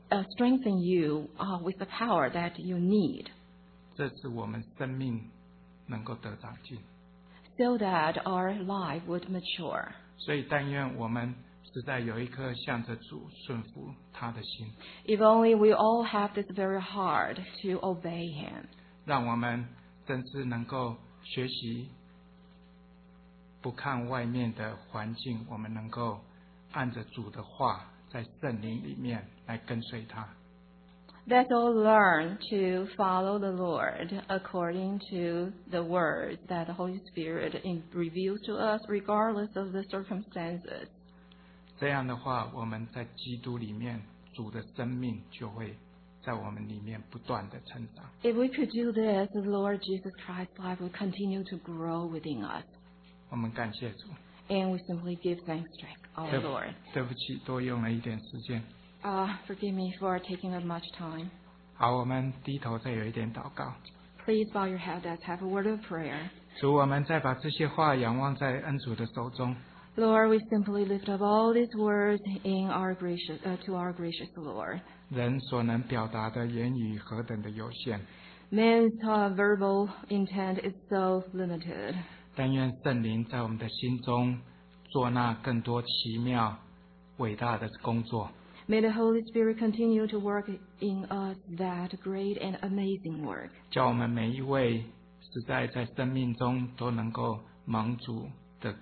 S2: uh, strengthen you uh, with the power that you need,
S1: 这使我们生命能够得长进。
S2: so that our life would mature.
S1: 所以但愿我们实在有一颗向着主顺服他的心，
S2: If only we all have this very heart to obey Him.
S1: 让我们真是能够学习不看外面的环境，我们能够按着主的话在圣灵里面来跟随他。
S2: Let's all learn to follow the Lord according to the words that the Holy Spirit in- reveals to us, regardless of the circumstances.
S1: 这样的话，我们在基督里面，主的生命就会在我们里面不断的成长。
S2: If we could do this, the Lord Jesus Christ's life will continue to grow within us.
S1: 我们感谢主。
S2: And we simply give thanks to our
S1: 对
S2: Lord.
S1: 对不起，多用了一点时间。
S2: Uh, forgive me for taking up much time.
S1: 好，我们低头再有一点祷告。
S2: Please bow your head. Let's have a word of prayer.
S1: 主，我们再把这些话仰望在恩主的手中。
S2: Lord, we simply lift up all these words in our gracious, uh, to our gracious Lord.
S1: 人所能表达的言语何等的有限，
S2: Man's uh, verbal intent is so limited.
S1: 但愿圣灵在我们的心中做那更多奇妙、伟大的工作。
S2: May the Holy Spirit continue to work in us that great and amazing work.
S1: 叫我们每一位实在在生命中都能够蒙主的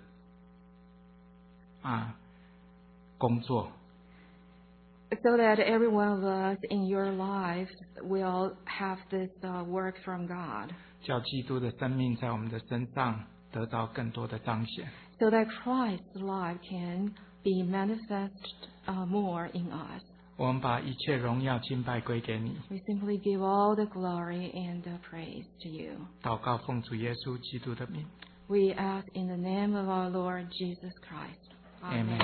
S1: 啊工作，
S2: So that every one of us in your lives will have this uh, work from God.
S1: 叫基督的生命在我们的身上得到更多的彰显。
S2: So that Christ's life can be manifest uh, more in us.
S1: 我们把一切荣耀敬拜归给你，
S2: We simply give all the glory and the praise to you.
S1: 祷告奉主耶稣基督的名。
S2: We ask in the name of our Lord Jesus Christ. Amen.
S1: Amen.